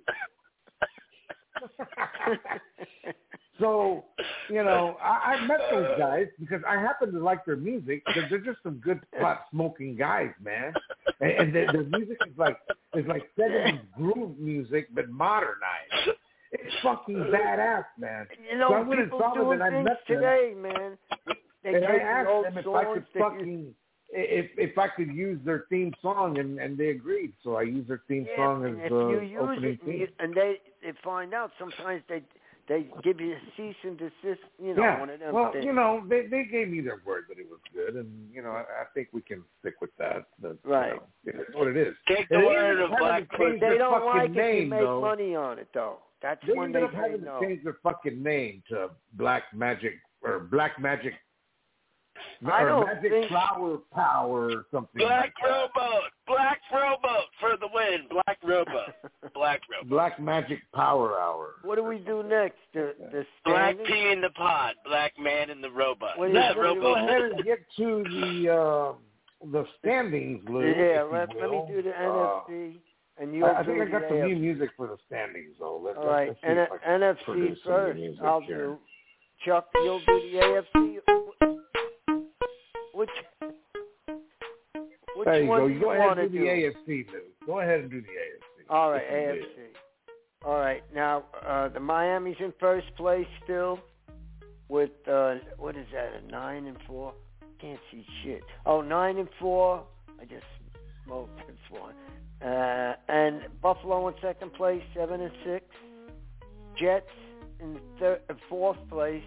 [SPEAKER 2] Pussy. So, I met those guys because I happen to like their music because they're just some good pot-smoking guys, man. And their music is like 70s groove music but modernized. It's fucking badass, man. So I went and saw them and I met them
[SPEAKER 1] today, man.
[SPEAKER 2] And I asked them if I could if I could use their theme song, and they agreed. So I used their theme song as the opening theme.
[SPEAKER 1] And they find out sometimes They give you a cease and desist, one of them
[SPEAKER 2] well,
[SPEAKER 1] things.
[SPEAKER 2] they gave me their word that it was good, and, I think we can stick with that.
[SPEAKER 1] Right.
[SPEAKER 2] It's what it is.
[SPEAKER 3] Take the word of Black
[SPEAKER 1] But they don't like
[SPEAKER 2] name,
[SPEAKER 1] it if you make
[SPEAKER 2] though.
[SPEAKER 1] money on it, though. That's
[SPEAKER 2] They
[SPEAKER 1] when they
[SPEAKER 2] ended up
[SPEAKER 1] say
[SPEAKER 2] having
[SPEAKER 1] no.
[SPEAKER 2] to change their fucking name to Black Magic or Black Magic Magic Flower Power or something.
[SPEAKER 3] Black Rowboat for the win. Black Rowboat.
[SPEAKER 2] Black Magic Power Hour.
[SPEAKER 1] What do we do next? The
[SPEAKER 3] Black
[SPEAKER 1] standings?
[SPEAKER 3] Pea in the Pod. Black Man in the Robot.
[SPEAKER 2] Go ahead and get to the standings, Lou.
[SPEAKER 1] Yeah, let me do the NFC. And
[SPEAKER 2] I think I got some new music for the standings, though.
[SPEAKER 1] All right, NFC first. I'll do. Chuck, you'll do the AFC. Which
[SPEAKER 2] there you
[SPEAKER 1] one
[SPEAKER 2] go.
[SPEAKER 1] do you
[SPEAKER 2] go ahead and
[SPEAKER 1] do
[SPEAKER 2] the AFC, Lou. Go ahead and do the AFC.
[SPEAKER 1] All right, AFC. All right, now the Miami's in first place still with what is that? A 9-4. Can't see shit. Oh, 9-4. I just smoked this one. And Buffalo in second place, 7-6. Jets in third place,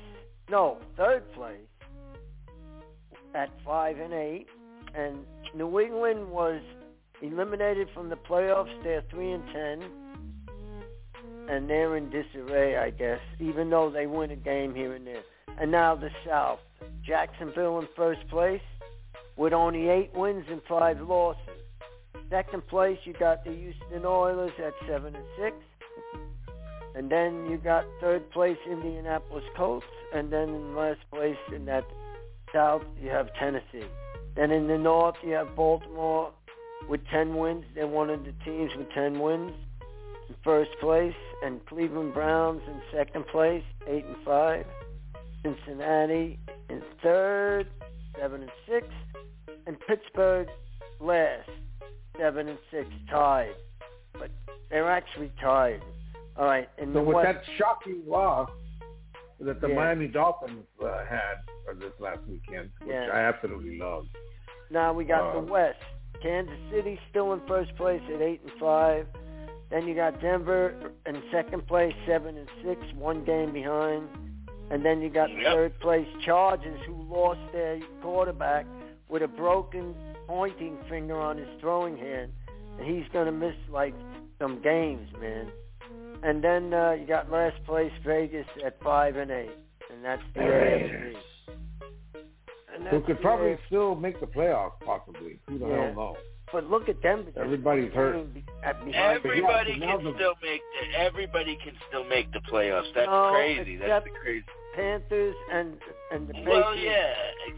[SPEAKER 1] at 5-8. And New England was eliminated from the playoffs. They're 3-10, and they're in disarray, I guess, even though they win a game here and there. And now the South, Jacksonville in first place with only 8 wins and 5 losses. Second place, you got the Houston Oilers at 7-6. And then you got third place, Indianapolis Colts. And then in last place in that South, you have Tennessee. Then in the North, you have Baltimore with 10 wins. They're one of the teams with 10 wins in first place. And Cleveland Browns in second place, 8-5. Cincinnati in third, 7-6. And Pittsburgh last, 7-6, tied. But they're actually tied. All right.
[SPEAKER 2] So with that shocking loss that the Miami Dolphins had this last weekend, which I absolutely loved.
[SPEAKER 1] Now we got the West. Kansas City still in first place at 8-5. Then you got Denver in second place, 7-6, 1 game behind. And then you got third place Chargers, who lost their quarterback with a broken pointing finger on his throwing hand, and he's going to miss like some games, man. And then you got last place Vegas at 5-8, and that's the AFC.
[SPEAKER 2] Who could probably still make the playoffs, possibly. Who the hell knows?
[SPEAKER 1] But look at them.
[SPEAKER 2] Everybody's hurt.
[SPEAKER 3] Everybody can still make the playoffs. That's crazy. That's the crazy.
[SPEAKER 1] Panthers and the Patriots.
[SPEAKER 3] Well, yeah.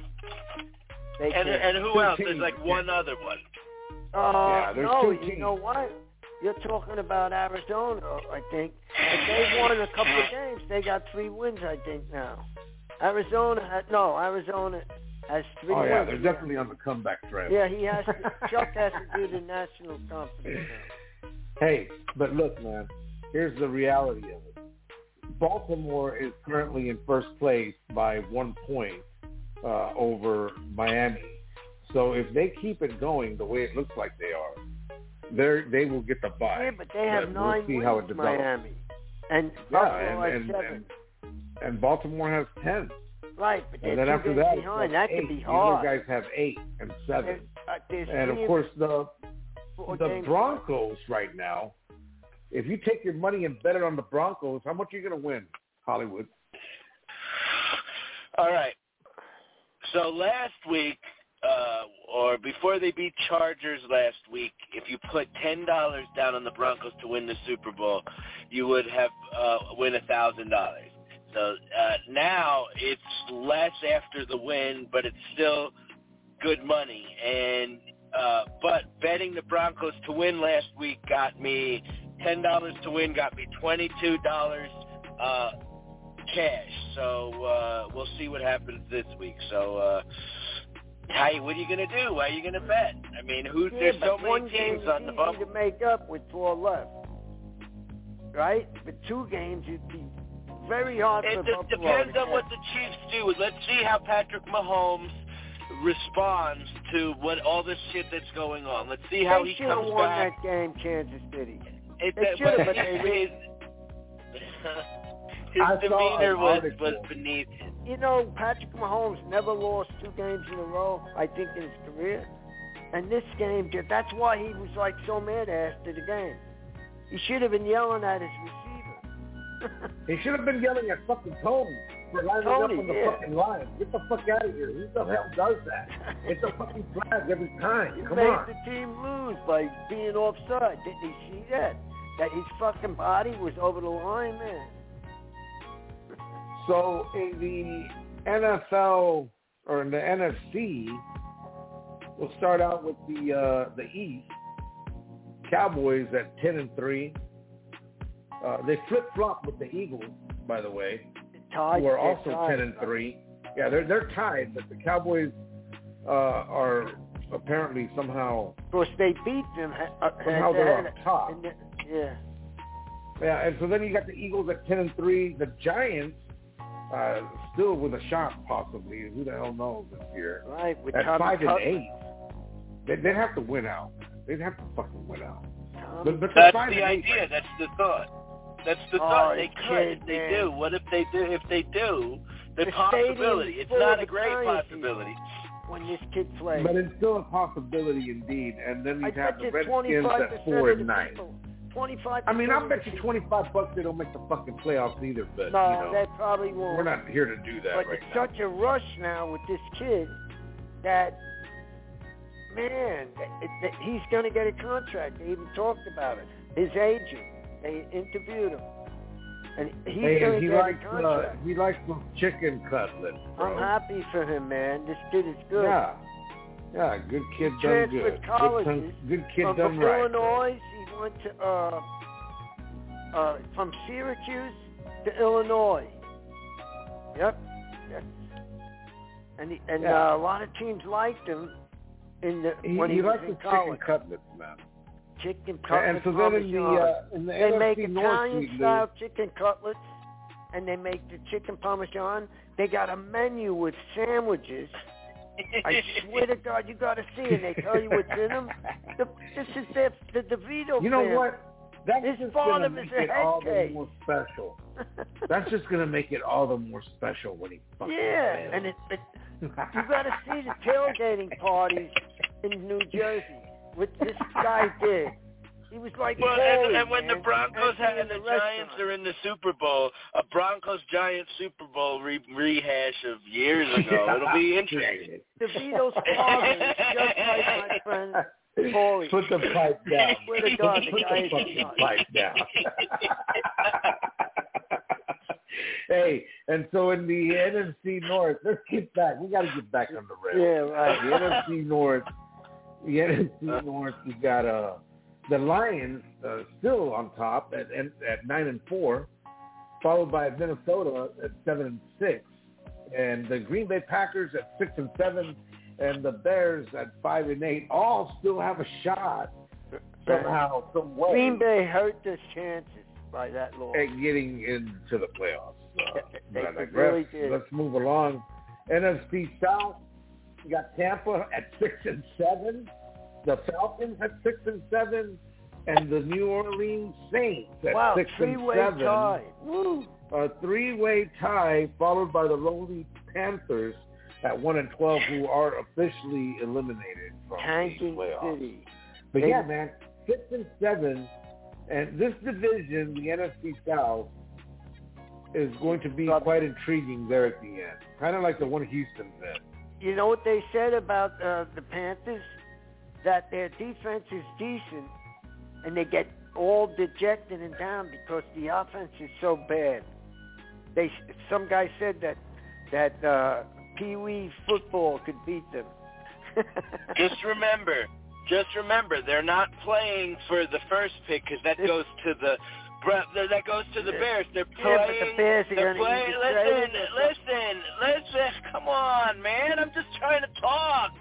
[SPEAKER 3] And who else? There's like one other one.
[SPEAKER 2] There's 2 teams.
[SPEAKER 1] You know what? You're talking about Arizona, I think. If they won a couple of games, they got 3 wins, I think, now. Arizona has 3 wins.
[SPEAKER 2] Oh, yeah, they're definitely on the comeback trail.
[SPEAKER 1] Yeah, Chuck has to do the national conference now.
[SPEAKER 2] Hey, but look, man, here's the reality of it. Baltimore is currently in first place by 1 point over Miami. So if they keep it going the way it looks like they are, they will get the bye.
[SPEAKER 1] Yeah, but they have 9 wins,
[SPEAKER 2] how it develops.
[SPEAKER 1] Miami. And Buffalo has 7.
[SPEAKER 2] And Baltimore has 10.
[SPEAKER 1] Right, but
[SPEAKER 2] and then after that,
[SPEAKER 1] behind. That
[SPEAKER 2] 8.
[SPEAKER 1] could be hard.
[SPEAKER 2] The other guys have 8 and 7. And of course, the Broncos right now, if you take your money and bet it on the Broncos, how much are you going to win, Hollywood?
[SPEAKER 3] All right. So last week, or before they beat Chargers last week, if you put $10 down on the Broncos to win the Super Bowl, you would have win $1,000. So now it's less after the win, but it's still good money. And but betting the Broncos to win last week got me $10 to win, got me $22 cash. So we'll see what happens this week. So what are you going to do? Why are you going to bet? I mean, there's so many teams on the bubble.
[SPEAKER 1] To make up with 4 left, right? With 2 games, it'd be very hard for Buffalo. It
[SPEAKER 3] depends on what the Chiefs do. Let's see how Patrick Mahomes responds to all this shit that's going on. Let's see how he comes back. They should have won that
[SPEAKER 1] game, Kansas City.
[SPEAKER 3] demeanor was beneath him.
[SPEAKER 1] You know, Patrick Mahomes never lost 2 games in a row, I think, in his career. And this game, that's why he was like so mad after the game. He should have been yelling at his receiver.
[SPEAKER 2] He should have been yelling at fucking Tony for lining up on the fucking line. Get the fuck out of here. Who the hell does that? It's a fucking flag every time.
[SPEAKER 1] He
[SPEAKER 2] Come
[SPEAKER 1] made
[SPEAKER 2] on.
[SPEAKER 1] the team lose by being offside. Didn't he see that? That his fucking body was over the line, man.
[SPEAKER 2] So in the NFL or in the NFC, we'll start out with the East. Cowboys at 10-3. They flip-flop with the Eagles, by the way, who are also 10-3. Yeah, they're tied, but the Cowboys are apparently somehow.
[SPEAKER 1] Of course, they beat them.
[SPEAKER 2] Somehow they're on top.
[SPEAKER 1] Yeah.
[SPEAKER 2] Yeah, and so then you got the Eagles at 10-3. The Giants still with a shot, possibly. Who the hell knows this year?
[SPEAKER 1] Right, with
[SPEAKER 2] at
[SPEAKER 1] Tommy
[SPEAKER 2] 5-8. They'd have to win out. They'd have to fucking win out. But
[SPEAKER 3] that's the idea. That's the thought. That's the thought. They could if they do. What if they do? If they do, the possibility. It's not a great possibility.
[SPEAKER 1] When this kid plays.
[SPEAKER 2] But it's still a possibility indeed. And then you have the Redskins at 4-9.
[SPEAKER 1] 25.
[SPEAKER 2] I mean, I'll bet you $25 they don't make the fucking playoffs either. But
[SPEAKER 1] no,
[SPEAKER 2] you know,
[SPEAKER 1] they probably won't.
[SPEAKER 2] We're not here to do that
[SPEAKER 1] but
[SPEAKER 2] right
[SPEAKER 1] it's
[SPEAKER 2] now.
[SPEAKER 1] such a rush now with this kid that, man, he's going to get a contract. They even talked about it. His agent, they interviewed him, and he's going to get a contract.
[SPEAKER 2] He likes those chicken cutlets, bro.
[SPEAKER 1] I'm happy for him, man. This kid is good.
[SPEAKER 2] Yeah, good kid done good.
[SPEAKER 1] Colleges
[SPEAKER 2] good kid
[SPEAKER 1] from
[SPEAKER 2] done right.
[SPEAKER 1] Illinois, he went to from Syracuse to Illinois. Yep. And a lot of teams liked him when he was in college.
[SPEAKER 2] Chicken cutlets, man.
[SPEAKER 1] Chicken cutlets.
[SPEAKER 2] And so then in the
[SPEAKER 1] they
[SPEAKER 2] NFC
[SPEAKER 1] make
[SPEAKER 2] North,
[SPEAKER 1] Italian-style chicken cutlets, and they make the chicken parmesan. They got a menu with sandwiches. I swear to God, you got to see it. They tell you what's in them. This is the DeVito.
[SPEAKER 2] You know
[SPEAKER 1] family.
[SPEAKER 2] what? That's just going to make it all the more special. That's just going to make it all the more special when he fucking fails.
[SPEAKER 1] And you got to see the tailgating parties in New Jersey. What this guy did. He was like,
[SPEAKER 3] and when the Broncos and the Giants are in the Super Bowl, a Broncos-Giants Super Bowl rehash of years ago, it'll be interesting.
[SPEAKER 1] DeVito's father is just like my friend Paulie.
[SPEAKER 2] Put the pipe down.
[SPEAKER 1] Swear to God,
[SPEAKER 2] Put the fucking pipe down. Hey, and so in the NFC North, let's get back. We got to get back on the rails.
[SPEAKER 1] Yeah, right.
[SPEAKER 2] The NFC North, we got the Lions still on top at 9-4, followed by Minnesota at 7-6, and the Green Bay Packers at 6-7, and the Bears at 5-8. All still have a shot somehow, some way.
[SPEAKER 1] Green Bay hurt their chances by that loss
[SPEAKER 2] at getting into the playoffs.
[SPEAKER 1] They really did.
[SPEAKER 2] Let's move along. NFC South, we got Tampa at 6-7. The Falcons at 6-7, and the New Orleans Saints at 6-7.
[SPEAKER 1] Three-way tie. Woo.
[SPEAKER 2] A three-way tie, followed by the Rolling Panthers at 1-12, who are officially eliminated from the playoffs.
[SPEAKER 1] City.
[SPEAKER 2] But yeah, man, 6-7, and this division, the NFC South, is going to be quite intriguing there at the end, kind of like the one Houston's in.
[SPEAKER 1] You know what they said about the Panthers? That their defense is decent, and they get all dejected and down because the offense is so bad. Some guy said that Pee-wee football could beat them.
[SPEAKER 3] Just remember, they're not playing for the first pick because that goes to the Bears. They're playing.
[SPEAKER 1] Yeah, but the Bears are going to
[SPEAKER 3] Listen. Come on, man. I'm just trying to talk.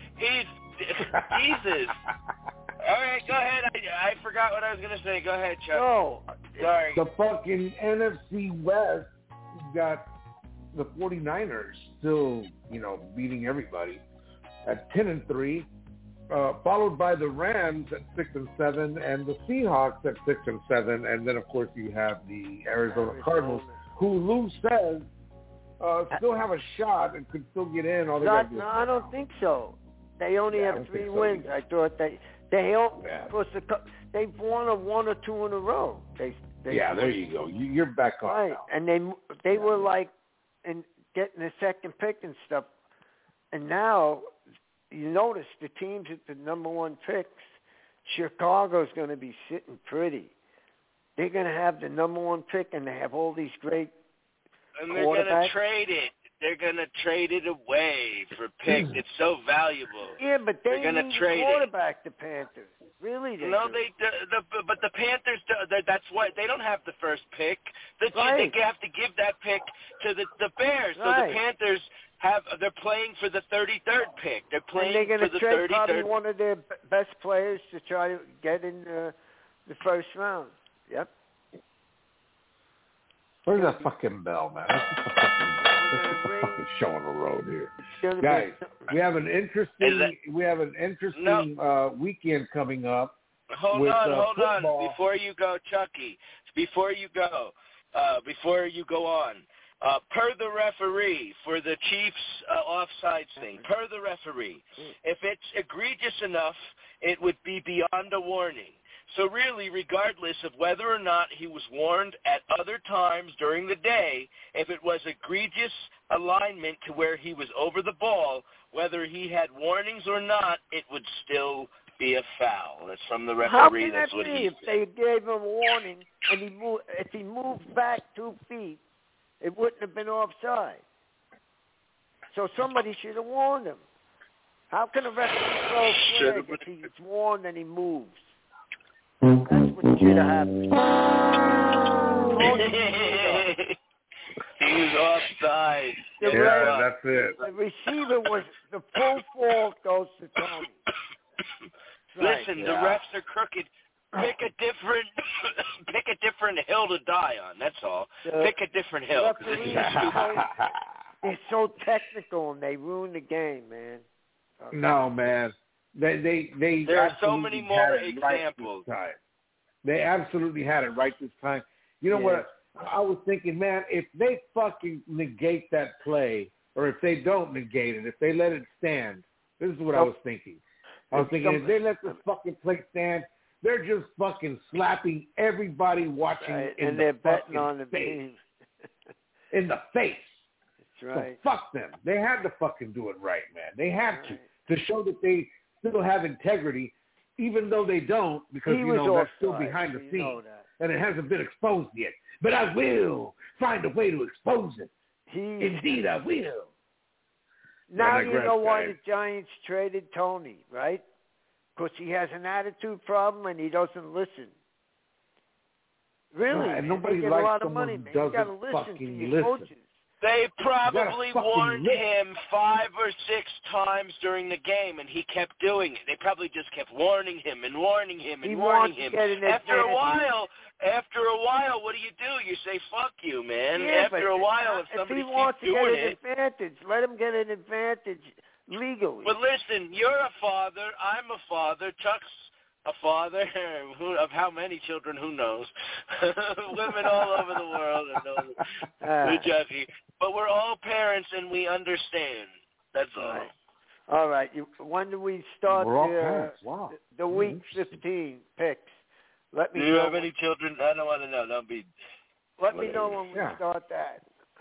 [SPEAKER 3] Jesus. All right, go ahead. I forgot what I was going to say. Go ahead, Chuck.
[SPEAKER 1] No.
[SPEAKER 3] Sorry.
[SPEAKER 2] The fucking NFC West got the 49ers still, beating everybody at 10-3, followed by the Rams at 6-7, and the Seahawks at 6-7, and then of course you have the Arizona Cardinals, who Lou says still have a shot and could still get in. All they got to do.
[SPEAKER 1] No, I don't think so. They only have 3 wins. I thought they because they've won 1 or 2 in a row.
[SPEAKER 2] There you go. You're back on.
[SPEAKER 1] Right,
[SPEAKER 2] now.
[SPEAKER 1] and they were like in getting the second pick and stuff, and now you notice the teams at the number 1 picks. Chicago's going to be sitting pretty. They're going to have the number 1 pick, and they have all these great.
[SPEAKER 3] And they're going to trade it. They're going to trade it away for picks. It's so valuable.
[SPEAKER 1] Yeah, but they're going to
[SPEAKER 3] trade
[SPEAKER 1] quarterback the Panthers. Really?
[SPEAKER 3] But the Panthers. That's why they don't have the first pick. They have to give that pick to the Bears. So the Panthers they're playing for the 33rd pick. They're playing for the 33rd.
[SPEAKER 1] They're going to trade probably one of their best players to try to get in the first round. Yep.
[SPEAKER 2] Where's that fucking bell, man? That's the fucking show on the road here, guys. We have an interesting weekend coming up.
[SPEAKER 3] Hold on. Before you go, Chucky. Before you go on. Per the referee for the Chiefs offside thing, per the referee, if it's egregious enough, it would be beyond a warning. So really, regardless of whether or not he was warned at other times during the day, if it was egregious alignment to where he was over the ball, whether he had warnings or not, it would still be a foul. That's from the referee. That's what he said.
[SPEAKER 1] If they gave him a warning and if he moved back 2 feet, it wouldn't have been offside. So somebody should have warned him. How can a referee throw a flag if he's warned and he moves? That's what should have happened.
[SPEAKER 3] He was offside.
[SPEAKER 2] That's it.
[SPEAKER 1] The receiver was the full fault goes to Tony.
[SPEAKER 3] Listen, the refs are crooked. Pick a different hill to die on. That's all. Pick a different hill.
[SPEAKER 1] They're so technical and they ruin the game, man.
[SPEAKER 2] No, man. They
[SPEAKER 3] there are so many more examples.
[SPEAKER 2] Right. They absolutely had it right this time. You know what? I was thinking, man, if they fucking negate that play, or if they don't negate it, if they let it stand, this is what I was thinking. I was thinking, if they let this fuking play stand, they're just fucking slapping everybody watching in the
[SPEAKER 1] betting on the
[SPEAKER 2] face. In the face.
[SPEAKER 1] That's right.
[SPEAKER 2] So fuck them. They had to fucking do it right, man. They have to show that they still have integrity, even though they don't, because, that's still behind the scenes. And it hasn't been exposed yet. But I will find a way to expose it. Indeed, I will.
[SPEAKER 1] Now you know why the Giants traded Tony, right? Because he has an attitude problem and he doesn't listen. Really?
[SPEAKER 2] And nobody
[SPEAKER 1] likes
[SPEAKER 2] a lot
[SPEAKER 1] of
[SPEAKER 2] money, man. You gotta listen to your coaches.
[SPEAKER 3] They probably warned him 5 or 6 times during the game, and he kept doing it. They probably just kept warning him and warning him and warning him. After a while, what do? You say, "Fuck you, man."
[SPEAKER 1] Yeah,
[SPEAKER 3] after a while, if somebody
[SPEAKER 1] he wants
[SPEAKER 3] keeps
[SPEAKER 1] to
[SPEAKER 3] doing
[SPEAKER 1] get an advantage, let him get an advantage legally.
[SPEAKER 3] But listen, you're a father. I'm a father. Chuck's a father of how many children? Who knows? Women all over the world are judgy. But we're all parents, and we understand. That's all.
[SPEAKER 1] All right. When do we start the week 15 picks? Let me know.
[SPEAKER 3] Do you have any children? I don't want to know. Don't be.
[SPEAKER 1] Let me know when we start that.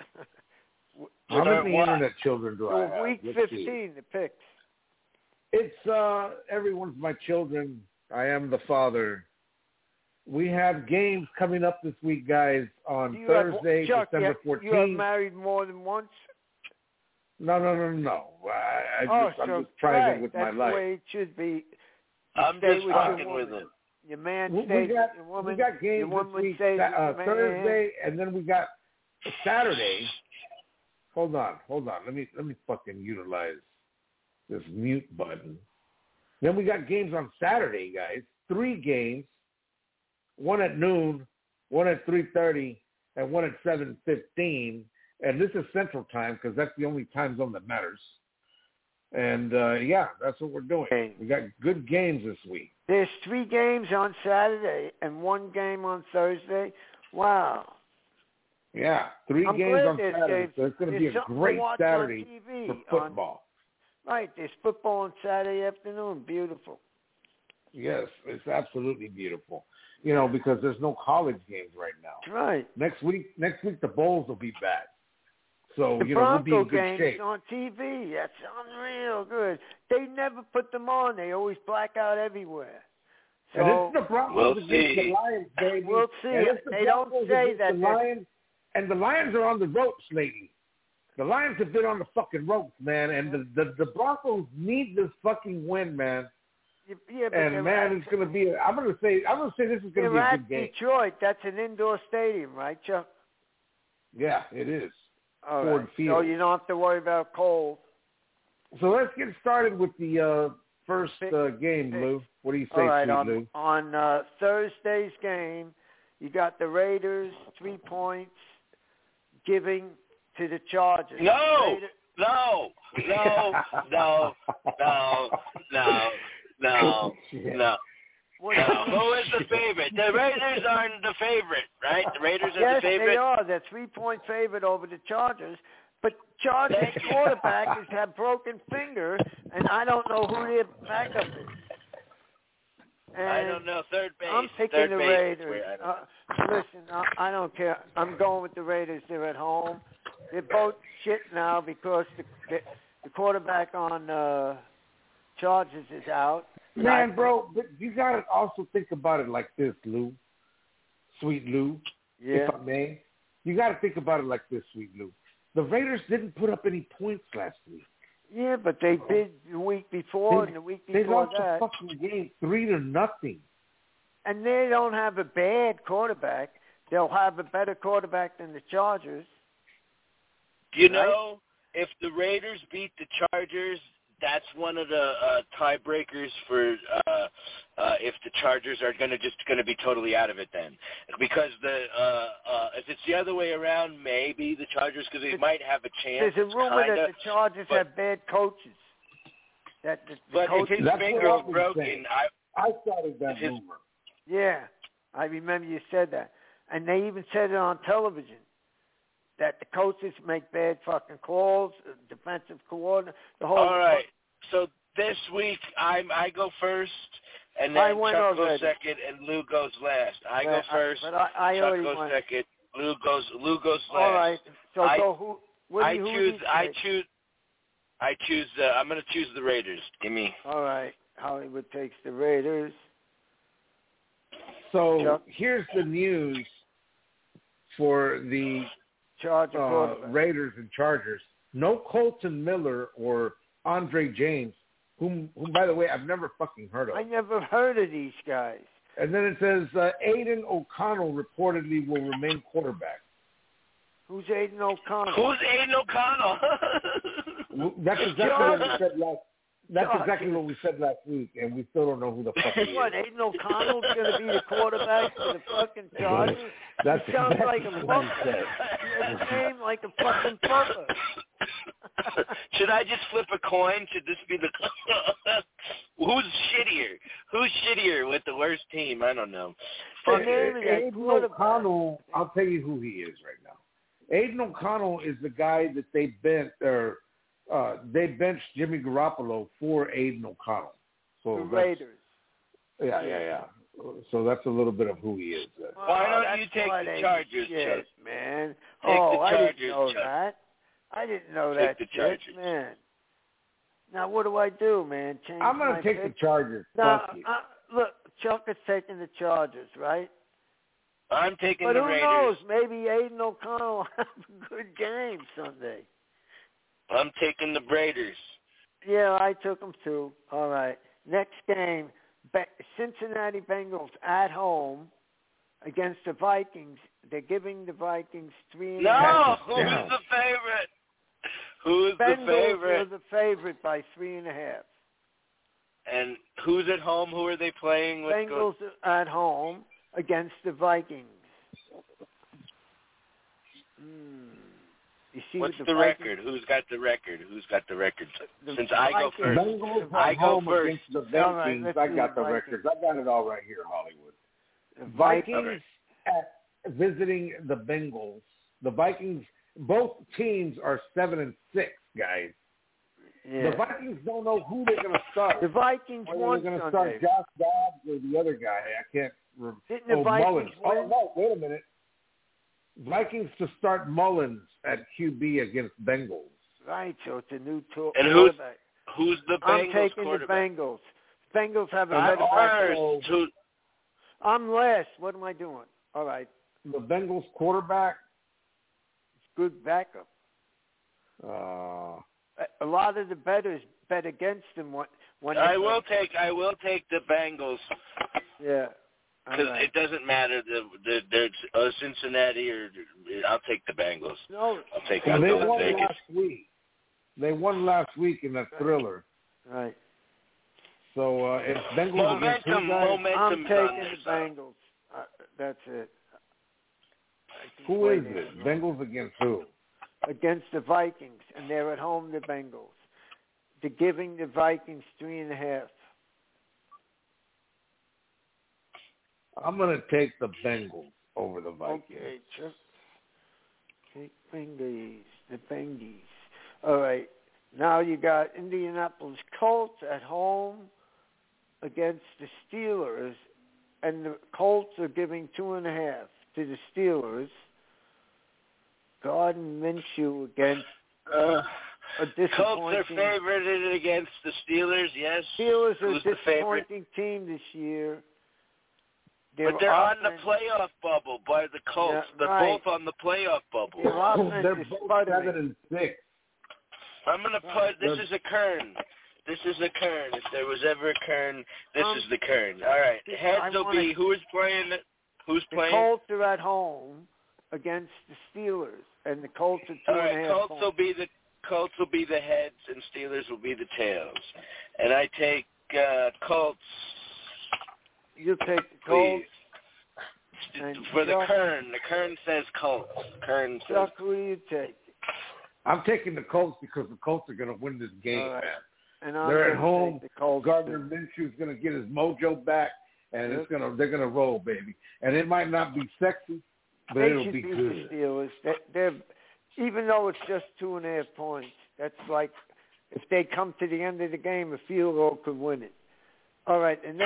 [SPEAKER 2] How many internet children do I have?
[SPEAKER 1] Week 15, the picks.
[SPEAKER 2] It's everyone's my children. I am the father. We have games coming up this week, guys, on Thursday, December 14th.
[SPEAKER 1] You have married more than once?
[SPEAKER 2] No. I'm just private with my life.
[SPEAKER 1] That's the way it should be.
[SPEAKER 3] I'm just fucking with it.
[SPEAKER 1] Your man stays with your woman.
[SPEAKER 2] We got games this week, Thursday, and then we got Saturday. Hold on. Let me fucking utilize this mute button. Then we got games on Saturday, guys. 3 games. One at noon, one at 3:30, and one at 7:15. And this is Central Time because that's the only time zone that matters. And, that's what we're doing. We got good games this week.
[SPEAKER 1] There's 3 games on Saturday and 1 game on Thursday. Wow.
[SPEAKER 2] Yeah, 3 games on Saturday, so it's going to be a great Saturday for football.
[SPEAKER 1] Right, there's football on Saturday afternoon. Beautiful.
[SPEAKER 2] Yes, it's absolutely beautiful. You know, because there's no college games right now.
[SPEAKER 1] That's right.
[SPEAKER 2] Next week the Bowls will be back. So,
[SPEAKER 1] the
[SPEAKER 2] you know, we'll be in good
[SPEAKER 1] games
[SPEAKER 2] shape.
[SPEAKER 1] On TV, that's unreal good. They never put them on. They always black out everywhere. So,
[SPEAKER 2] and it's the Broncos against the Lions, baby.
[SPEAKER 1] We'll see. They don't say that.
[SPEAKER 2] The Lions, and the Lions are on the ropes lately. The Lions have been on the fucking ropes, man. And the Broncos need this fucking win, man.
[SPEAKER 1] Yeah, but
[SPEAKER 2] and man, it's going to be. I'm going to say this is going to be a good game.
[SPEAKER 1] Detroit. That's an indoor stadium, right, Chuck?
[SPEAKER 2] Yeah, it is.
[SPEAKER 1] Ford Field. So you don't have to worry about cold.
[SPEAKER 2] So let's get started with the first game, Lou. What do you say, Lou?
[SPEAKER 1] On Thursday's game, you got the Raiders 3 points giving to the Chargers.
[SPEAKER 3] No. Who is the favorite? The Raiders aren't the favorite, right? The Raiders are the favorite.
[SPEAKER 1] Yes, they are. They're 3-point favorite over the Chargers. But Chargers quarterback has had broken finger, and I don't know who their backup is. And
[SPEAKER 3] I don't know. Third base.
[SPEAKER 1] I'm picking the Raiders. Listen, I don't care. I'm going with the Raiders. They're at home. They're both shit now because the quarterback on Chargers is out.
[SPEAKER 2] Man, bro, but you got to also think about it like this, Lou. Sweet Lou, if I may. You got to think about it like this, Sweet Lou. The Raiders didn't put up any points last week.
[SPEAKER 1] Yeah, but they did the week before and the week before
[SPEAKER 2] they lost
[SPEAKER 1] that.
[SPEAKER 2] The fucking game 3-0.
[SPEAKER 1] And they don't have a bad quarterback. They'll have a better quarterback than the Chargers.
[SPEAKER 3] You know, if the Raiders beat the Chargers, that's one of the tiebreakers for if the Chargers are going to be totally out of it then, because if it's the other way around, maybe the Chargers because they might have a chance.
[SPEAKER 1] There's a rumor that the Chargers have bad coaches. But
[SPEAKER 3] if his finger is broken,
[SPEAKER 2] I started that rumor.
[SPEAKER 1] Yeah, I remember you said that, and they even said it on television. That the coaches make bad fucking calls, defensive coordinator, the whole.
[SPEAKER 3] All right. So this week I go first, and then Chuck goes second, and Lou goes last. I go first.
[SPEAKER 1] But I
[SPEAKER 3] Chuck goes second. Lou goes last.
[SPEAKER 1] All right. So
[SPEAKER 3] I choose. I'm going to choose the Raiders. Give me.
[SPEAKER 1] All right. Hollywood takes the Raiders.
[SPEAKER 2] So Chuck? Here's the news for the Raiders and Chargers. No Colton Miller or Andre James, whom by the way I've never fucking heard of.
[SPEAKER 1] I never heard of these guys.
[SPEAKER 2] And then it says Aiden O'Connell reportedly will remain quarterback.
[SPEAKER 1] Who's Aiden O'Connell?
[SPEAKER 3] Who's Aiden O'Connell?
[SPEAKER 2] That's exactly what we said last. That's exactly what we said last week, and we still don't know who the fuck he is.
[SPEAKER 1] What, Aiden O'Connell's going to be the quarterback for the fucking Chargers?
[SPEAKER 2] That
[SPEAKER 1] sounds like a fucker. His name like a fucking fucker.
[SPEAKER 3] Should I just flip a coin? Should this be the who's shittier? Who's shittier with the worst team? I don't know.
[SPEAKER 2] Aiden O'Connell, I'll tell you who he is right now. Aiden O'Connell is the guy that they benched Jimmy Garoppolo for Aiden O'Connell. So
[SPEAKER 1] the Raiders.
[SPEAKER 2] Yeah. So that's a little bit of who he is.
[SPEAKER 3] Why don't you take the Chargers,
[SPEAKER 1] shit, man?
[SPEAKER 3] I
[SPEAKER 1] didn't know that. I didn't know that
[SPEAKER 3] shit,
[SPEAKER 1] man. Now what do I do, man?
[SPEAKER 2] I'm going to take the Chargers.
[SPEAKER 1] Look, Chuck is taking the Chargers, right?
[SPEAKER 3] I'm taking
[SPEAKER 1] the
[SPEAKER 3] Raiders.
[SPEAKER 1] But who knows? Maybe Aiden O'Connell will have a good game Sunday.
[SPEAKER 3] I'm taking the Raiders.
[SPEAKER 1] Yeah, I took them too. All right. Next game, Cincinnati Bengals at home against the Vikings. They're giving the Vikings 3.5.
[SPEAKER 3] No, who's the favorite? Who's the favorite?
[SPEAKER 1] Bengals are the favorite by 3.5.
[SPEAKER 3] And who's at home? Who are they playing?
[SPEAKER 1] Bengals at home against the Vikings. You see
[SPEAKER 3] what's the record? Who's got the record? Since I go first.
[SPEAKER 2] I go first. The Vikings, I got the records. I got it all right here, Hollywood. Vikings visiting the Bengals. The Vikings, both teams are 7-6, guys.
[SPEAKER 1] Yeah.
[SPEAKER 2] The Vikings don't know who they're going to start.
[SPEAKER 1] The Vikings won
[SPEAKER 2] They're going to
[SPEAKER 1] Sunday.
[SPEAKER 2] start Josh Dobbs or the other guy. I can't remember.
[SPEAKER 1] Didn't the Vikings
[SPEAKER 2] Mullins.
[SPEAKER 1] win?
[SPEAKER 2] Oh, no, wait a minute. Vikings to start Mullins at QB against Bengals.
[SPEAKER 1] Right, so it's a new tour.
[SPEAKER 3] And who's the Bengals
[SPEAKER 1] I'm taking
[SPEAKER 3] quarterback?
[SPEAKER 1] the Bengals. Bengals have a
[SPEAKER 3] I'm
[SPEAKER 1] better
[SPEAKER 3] first.
[SPEAKER 1] I'm last. What am I doing? All right.
[SPEAKER 2] The Bengals quarterback?
[SPEAKER 1] Good backup. A lot of the bettors bet against him when
[SPEAKER 3] I will take the Bengals.
[SPEAKER 1] Yeah.
[SPEAKER 3] Because it doesn't matter. There's Cincinnati or I'll take the Bengals.
[SPEAKER 1] No.
[SPEAKER 3] I'll take
[SPEAKER 2] they
[SPEAKER 3] Las
[SPEAKER 2] won
[SPEAKER 3] Vegas.
[SPEAKER 2] last week. They won last week in that thriller.
[SPEAKER 1] Right.
[SPEAKER 2] So it's Bengals
[SPEAKER 3] momentum.
[SPEAKER 1] I'm taking the Bengals. That's it.
[SPEAKER 2] Who is it? Bengals against who?
[SPEAKER 1] Against the Vikings, and they're at home. The Bengals. They're giving the Vikings 3.5.
[SPEAKER 2] I'm going to take the Bengals over the Vikings.
[SPEAKER 1] Okay, Chuck. Take Bengals. The Bengals. All right. Now you got Indianapolis Colts at home against the Steelers, and the Colts are giving 2.5 to the Steelers. Gardner Minshew against a disappointing.
[SPEAKER 3] Colts are favored against the Steelers, yes.
[SPEAKER 1] Steelers are
[SPEAKER 3] Who's
[SPEAKER 1] a disappointing team this year.
[SPEAKER 3] But they're on the playoff bubble by the Colts.
[SPEAKER 1] Yeah,
[SPEAKER 3] they're both on the playoff bubble.
[SPEAKER 2] They're both 7-6.
[SPEAKER 3] I'm going to put, this is a Kern. This is a Kern. If there was ever a Kern, this is the Kern. All right. Heads will be, who's playing?
[SPEAKER 1] The Colts are at home against the Steelers, and the Colts are 2.5
[SPEAKER 3] All right, Colts
[SPEAKER 1] points.
[SPEAKER 3] will be the heads, and Steelers will be the tails. And I take Colts.
[SPEAKER 1] You'll take the Colts.
[SPEAKER 3] For the Kern. The Kern says Colts. Kern says.
[SPEAKER 1] Chuck, who do you take?
[SPEAKER 2] I'm taking the Colts because the Colts are going to win this game,
[SPEAKER 1] right.
[SPEAKER 2] man.
[SPEAKER 1] And
[SPEAKER 2] they're at home.
[SPEAKER 1] Gardner
[SPEAKER 2] Minshew's going to get his mojo back, and they're going to roll, baby. And it might not be sexy, but it'll be good.
[SPEAKER 1] The Steelers. They're, even though it's just 2.5 points, that's like if they come to the end of the game, a field goal could win it. All right, the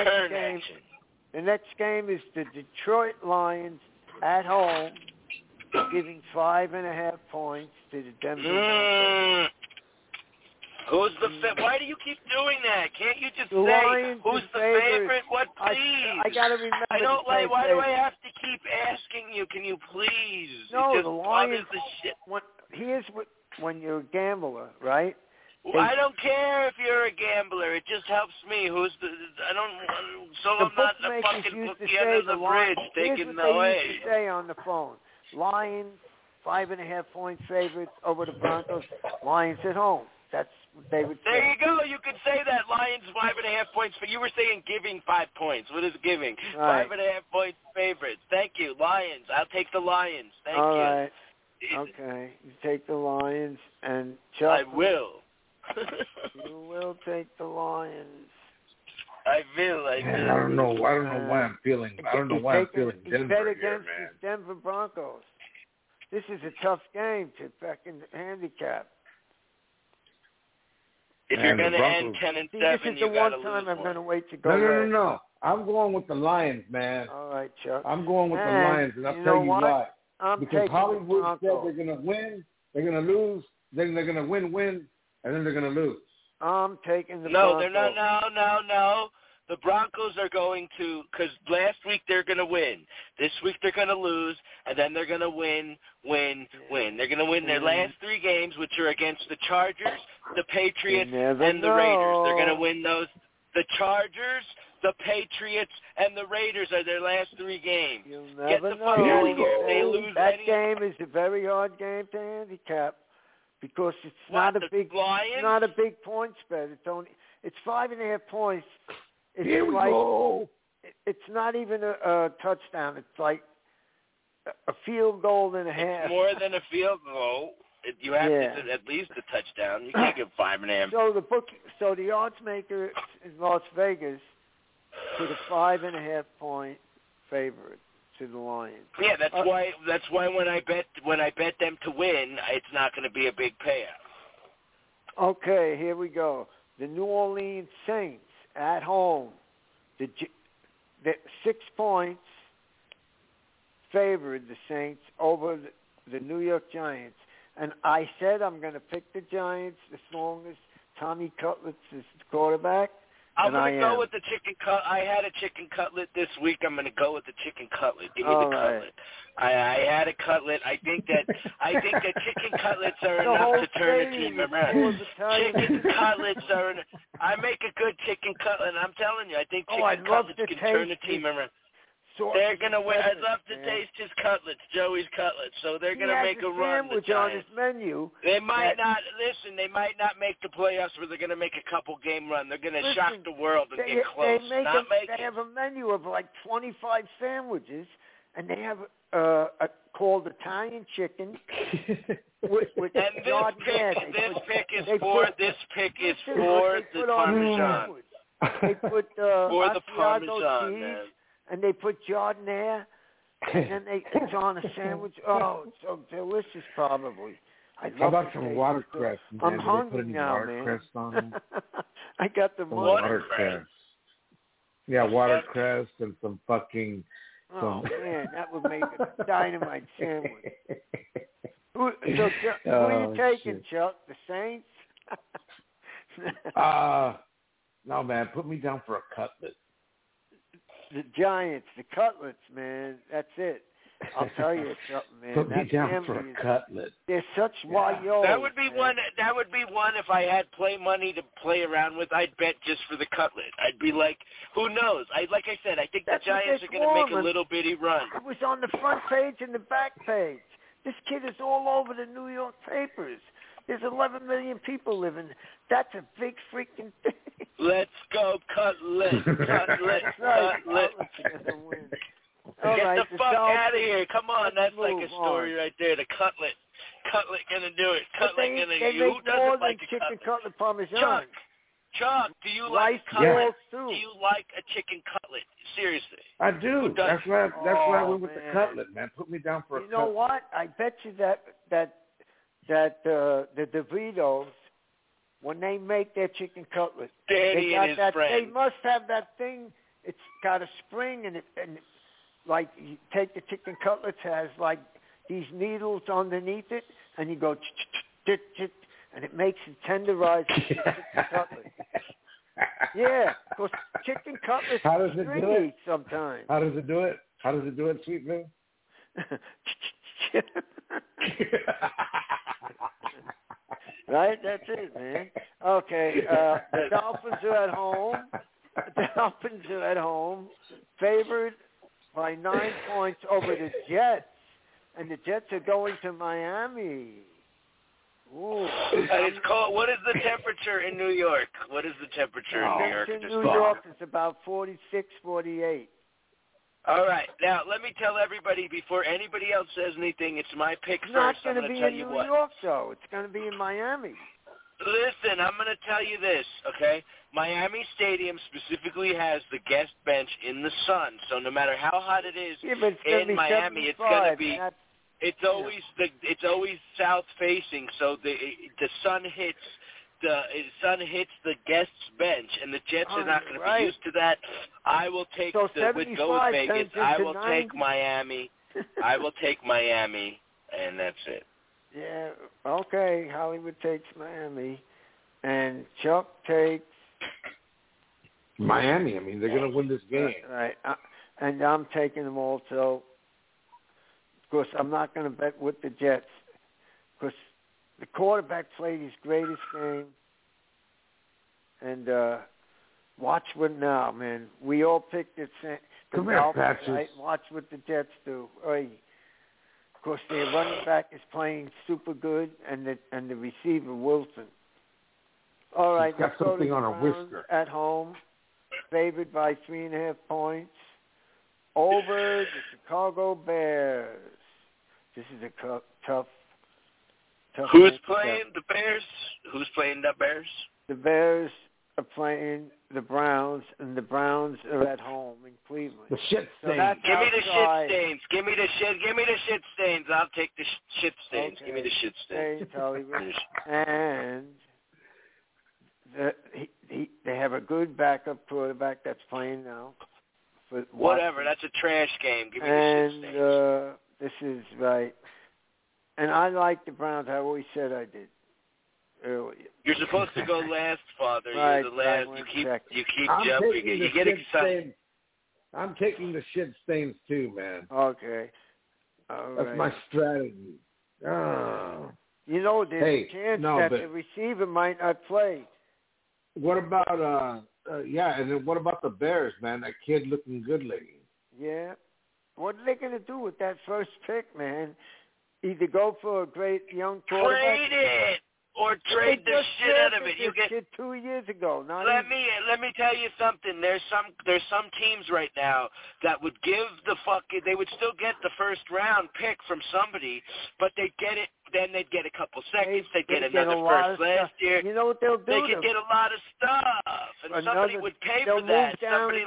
[SPEAKER 1] next game is the Detroit Lions at home, giving 5.5 points to the Denver Broncos.
[SPEAKER 3] Who's the why do you keep doing that? Can't you just
[SPEAKER 1] the
[SPEAKER 3] say
[SPEAKER 1] Lions
[SPEAKER 3] who's the favorite? What, please?
[SPEAKER 1] I got to remember.
[SPEAKER 3] I don't like. Why do I have to keep asking you? Can you please?
[SPEAKER 1] No,
[SPEAKER 3] it just
[SPEAKER 1] the Lions.
[SPEAKER 3] The shit.
[SPEAKER 1] Here's when you're a gambler, right?
[SPEAKER 3] Well, I don't care if you're a gambler. It just helps me. Who's the? I don't. So I'm not a fucking bookie under the bridge taking the way.
[SPEAKER 1] Used to say on the phone, Lions 5.5 point favorites over the Broncos. Lions at home. That's what they would say.
[SPEAKER 3] There you go. You could say that. Lions 5.5 points, but you were saying giving 5 points. What is giving?
[SPEAKER 1] Right.
[SPEAKER 3] 5.5 points favorites. Thank you, Lions. I'll take the Lions. Thank you.
[SPEAKER 1] All right. Okay. You take the Lions and Chuck.
[SPEAKER 3] I will.
[SPEAKER 1] You will take the Lions.
[SPEAKER 3] I will.
[SPEAKER 2] I don't know why I'm feeling. I don't know why I'm feeling Denver
[SPEAKER 1] bet
[SPEAKER 2] here,
[SPEAKER 1] against
[SPEAKER 2] man.
[SPEAKER 1] the Denver Broncos. This is a tough game to fucking handicap.
[SPEAKER 3] If you're going to end 10-7,
[SPEAKER 1] this is the one time I'm going to wait to go.
[SPEAKER 2] No. I'm going with the Lions, man.
[SPEAKER 1] All right, Chuck.
[SPEAKER 2] I'm going with the Lions, and I'll tell you why. Because Hollywood said they're going to win, they're going to lose, then they're going to win, and then they're going to lose.
[SPEAKER 1] I'm taking the
[SPEAKER 3] No,
[SPEAKER 1] Broncos.
[SPEAKER 3] they're not. No. The Broncos are going to, because last week they're going to win. This week they're going to lose, and then they're going to win. They're going to win their last 3 games, which are against the Chargers, the Patriots, and the Raiders. They're going to win those. The Chargers, the Patriots, and the Raiders are their last 3 games.
[SPEAKER 1] You'll never
[SPEAKER 3] Get the fuck out of here. If they lose
[SPEAKER 1] that game is a very hard game to handicap because it's not a big point spread. It's 5.5 points.
[SPEAKER 2] Here we go.
[SPEAKER 1] It's not even a touchdown. It's like a field goal and a half.
[SPEAKER 3] It's more than a field goal. You have to at least a touchdown. You can't give 5.5.
[SPEAKER 1] So the odds maker in Las Vegas put a 5.5 point favorite. to the Lions.
[SPEAKER 3] Yeah, that's why when I bet them to win, it's not going to be a big payout.
[SPEAKER 1] Okay, here we go. The New Orleans Saints at home. The 6 points favored the Saints over the New York Giants. And I said I'm going to pick the Giants as long as Tommy Cutlets is the quarterback.
[SPEAKER 3] I'm going to go with the chicken cutlet. I had a chicken cutlet this week. I'm going to go with the chicken cutlet. Give me the cutlet. I had a cutlet. I think that chicken cutlets are enough to turn a team around. Chicken cutlets are. I make a good chicken cutlet. And I'm telling you, I think chicken cutlets can turn a team around. They're going to win. I'd love to taste his cutlets, Joey's cutlets. So they're going to make a run. The
[SPEAKER 1] on his menu.
[SPEAKER 3] They might not listen. They might not make the playoffs, but they're going to make a couple game run. They're going to shock the world and get close.
[SPEAKER 1] They have a menu of like 25 sandwiches, and they have called Italian chicken. with
[SPEAKER 3] and this pick is for the Parmesan.
[SPEAKER 1] They put
[SPEAKER 3] for the Parmesan,
[SPEAKER 1] cheese.
[SPEAKER 3] Man.
[SPEAKER 1] And they put jardiniere, and it's on a sandwich. Oh, it's so delicious, probably.
[SPEAKER 2] How about some watercress?
[SPEAKER 1] I'm hungry now,
[SPEAKER 2] man. On
[SPEAKER 1] I got the
[SPEAKER 3] watercress.
[SPEAKER 2] Yeah, watercress and some fucking...
[SPEAKER 1] Oh, man, that would make a dynamite sandwich. Who are you taking, Chuck? The Saints?
[SPEAKER 2] No, man, put me down for a cutlet.
[SPEAKER 1] The Giants, the cutlets, man. That's it. I'll tell you something, man.
[SPEAKER 2] Put me down for a cutlet.
[SPEAKER 1] They're such wayos.
[SPEAKER 3] That would be one. That would be one if I had play money to play around with. I'd bet just for the cutlet. I'd be like, who knows? Like I said, I think the Giants are going to make a little bitty run.
[SPEAKER 1] It was on the front page and the back page. This kid is all over the New York papers. There's 11 million people living. That's a big freaking thing.
[SPEAKER 3] Let's go, cutlet. Get the fuck out of here. Come on, that's like a story right there. The cutlet. Cutlet gonna do it. Cutlet gonna do it. Who doesn't like a
[SPEAKER 1] chicken cutlet
[SPEAKER 3] Parmesan? Chuck, do you like cutlet? Do you like a chicken cutlet? Seriously.
[SPEAKER 2] I do. That's why I went with the cutlet, man. Put me down for a cutlet.
[SPEAKER 1] You know what? I bet you that the DeVitos, when they make their chicken cutlet,
[SPEAKER 3] Danny and his friend.
[SPEAKER 1] They must have that thing. It's got a spring, and like you take the chicken cutlets, has like these needles underneath it, and you go and it makes it tenderize the chicken cutlet. Yeah, because chicken cutlets are stringy sometimes.
[SPEAKER 2] How does it do it? Sweet Lou?
[SPEAKER 1] Right, that's it, man. Okay, the Dolphins are at home. Favored by 9 points over the Jets, and the Jets are going to Miami. Ooh.
[SPEAKER 3] It's cold. What is the temperature in New York? What is the temperature in New York?
[SPEAKER 1] In New York, it's about 46, 48.
[SPEAKER 3] All right. Now, let me tell everybody before anybody else says anything, it's my pick
[SPEAKER 1] first.
[SPEAKER 3] It's not
[SPEAKER 1] going to be in New York, though. It's going to be in Miami.
[SPEAKER 3] Listen, I'm going to tell you this, okay? Miami Stadium specifically has the guest bench in the sun, so no matter how hot it is in Miami, it's going to be. It's always south facing, so the sun hits. The sun hits the guests' bench, and the Jets are not going to be used to that. I will take go with Vegas. I will take Miami. I will take Miami, and that's it.
[SPEAKER 1] Yeah. Okay. Hollywood takes Miami, and Chuck takes
[SPEAKER 2] Miami. I mean, they're going to win this game.
[SPEAKER 1] Right. And I'm taking them also. Of course, I'm not going to bet with the Jets because the quarterback played his greatest game. And watch what now, man. We all picked the Dolphins, right? Watch what the Jets do. Of course, their running back is playing super good, and the receiver, Wilson. All right,
[SPEAKER 2] got something on a whisker.
[SPEAKER 1] At home, favored by 3.5 points. Over the Chicago Bears. This is a tough.
[SPEAKER 3] Who's playing the Bears? Who's playing the Bears?
[SPEAKER 1] The Bears are playing the Browns, and the Browns are at home in Cleveland.
[SPEAKER 2] The shit stains.
[SPEAKER 1] So
[SPEAKER 3] give me the shit stains. Give me the shit stains. I'll take the shit stains.
[SPEAKER 1] Okay.
[SPEAKER 3] Give me the shit stains.
[SPEAKER 1] And they have a good backup quarterback that's playing now.
[SPEAKER 3] Whatever. That's a trash game. Give me the shit stains.
[SPEAKER 1] This is right. And I like the Browns. I always said I did. Earlier.
[SPEAKER 3] You're supposed to go last, Father.
[SPEAKER 1] Right,
[SPEAKER 3] You're the last. You keep jumping. You get excited.
[SPEAKER 2] I'm taking the shit stains too, man.
[SPEAKER 1] Okay.
[SPEAKER 2] That's my strategy. Oh.
[SPEAKER 1] You know, there's a chance that the receiver might not play.
[SPEAKER 2] What about and then what about the Bears, man? That kid looking good lately.
[SPEAKER 1] Yeah. What are they going to do with that first pick, man? Either go for a great young quarterback.
[SPEAKER 3] Trade it or trade the shit out of it.
[SPEAKER 1] You get shit 2 years ago.
[SPEAKER 3] Let me tell you something. There's some teams right now that would give they would still get the first round pick from somebody, but they'd get it. Then they'd get a couple seconds. They'd get another first last year.
[SPEAKER 1] You know what they'll do?
[SPEAKER 3] They could get a lot of stuff, and somebody would pay for that. Somebody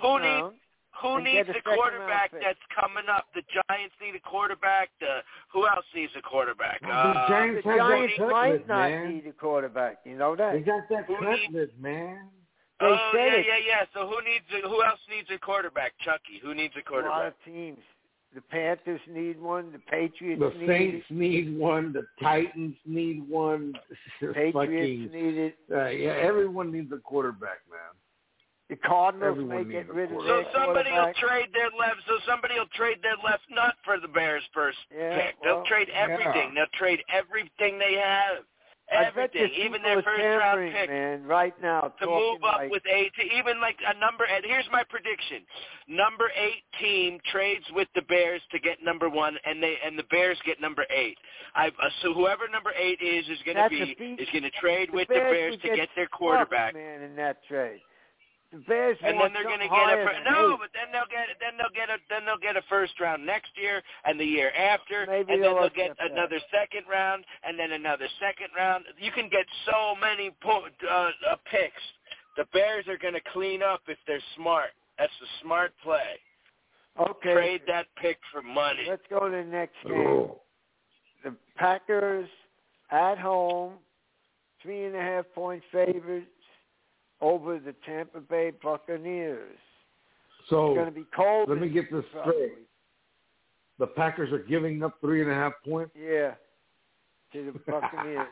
[SPEAKER 3] who needs a quarterback that's coming up? The Giants need a quarterback. Who else needs a quarterback?
[SPEAKER 2] The Giants
[SPEAKER 1] might not need a quarterback. You know that?
[SPEAKER 2] They got that Cutlet, man.
[SPEAKER 3] Yeah. So who else needs a quarterback? Chucky. Who needs a quarterback?
[SPEAKER 1] A lot of teams. The Panthers need one. The Patriots need
[SPEAKER 2] the Saints need one. The Titans need one.
[SPEAKER 1] Patriots need it.
[SPEAKER 2] Everyone needs a quarterback, man.
[SPEAKER 1] The Cardinals may get rid of their
[SPEAKER 3] somebody will trade their left. So somebody will trade their left nut for the Bears' first pick. They'll trade everything.
[SPEAKER 2] Yeah.
[SPEAKER 3] They'll trade everything they have. Everything, even their first-round pick,
[SPEAKER 1] man, right now,
[SPEAKER 3] to move up with even like a number. And here's my prediction: number 8 team trades with the Bears to get number 1, and the Bears get number 8. So whoever number 8 is going to trade with the Bears to get their quarterback.
[SPEAKER 1] Man, in that trade. The Bears
[SPEAKER 3] and then they're going to get but then they'll get a first round next year and the year after, and then they'll get another second round and then another second round. You can get so many picks. The Bears are going to clean up if they're smart. That's the smart play.
[SPEAKER 1] Okay.
[SPEAKER 3] Trade that pick for money.
[SPEAKER 1] Let's go to the next game. The Packers at home, 3.5-point favorites over the Tampa Bay Buccaneers.
[SPEAKER 2] So
[SPEAKER 1] it's going to be cold.
[SPEAKER 2] Let me get this straight. The Packers are giving up 3.5 points?
[SPEAKER 1] Yeah, to the Buccaneers.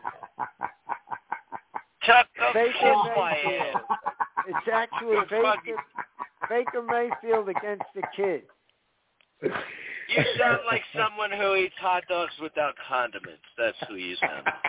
[SPEAKER 3] Chuck Mayfield.
[SPEAKER 1] It's actually Baker Mayfield against the kid.
[SPEAKER 3] You sound like someone who eats hot dogs without condiments. That's who you sound like.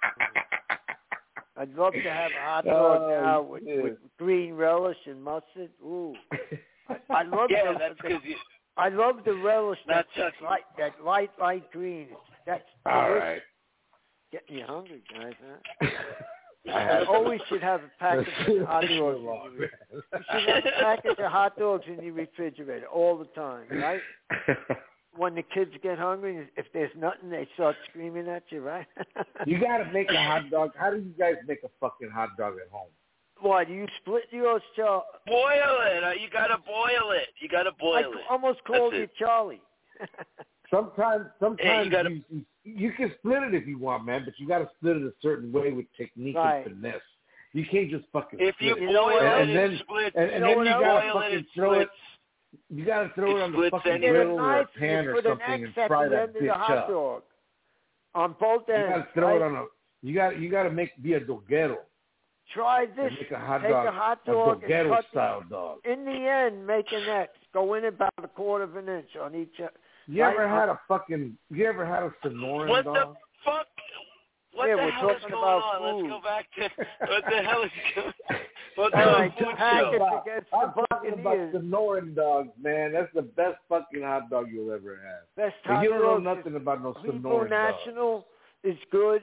[SPEAKER 1] I'd love to have a hot dog now with green relish and mustard. Ooh, I love I love the relish that light green. That's
[SPEAKER 2] all right.
[SPEAKER 1] Getting you hungry, guys, huh? I always should have a package of hot dogs. You should have a package of hot dogs in your refrigerator all the time, right? When the kids get hungry, if there's nothing, they start screaming at you, right?
[SPEAKER 2] You got to make a hot dog. How do you guys make a fucking hot dog at home?
[SPEAKER 1] Why, do you split yours, Charlie?
[SPEAKER 3] Boil it. You got to boil it. I
[SPEAKER 1] almost called you Charlie.
[SPEAKER 2] Sometimes you can split it if you want, man, but you got to split it a certain way with technique and finesse. You can't just fucking
[SPEAKER 3] if
[SPEAKER 2] split
[SPEAKER 3] you boil it,
[SPEAKER 2] and then you got to fucking throw it. You got to throw it on the fucking grill or a pan or something and fry that bitch up.
[SPEAKER 1] Dog. On both ends.
[SPEAKER 2] You got to throw it on a. You got to be a doguero.
[SPEAKER 1] Try this.
[SPEAKER 2] Make a hot
[SPEAKER 1] Take
[SPEAKER 2] dog,
[SPEAKER 1] a hot dog,
[SPEAKER 2] a doguero style dog.
[SPEAKER 1] In the end, make an X. Go in about 1/4 inch on each.
[SPEAKER 2] You ever had a Sonoran
[SPEAKER 3] what
[SPEAKER 2] dog?
[SPEAKER 3] What the fuck? What the hell is going on? Let's go back to what the hell is going on? What the
[SPEAKER 2] I'm talking about Sonoran dogs, man. That's the best fucking hot dog you'll ever have.
[SPEAKER 1] Best
[SPEAKER 2] hot you don't know nothing about no Sonoran
[SPEAKER 1] National is good.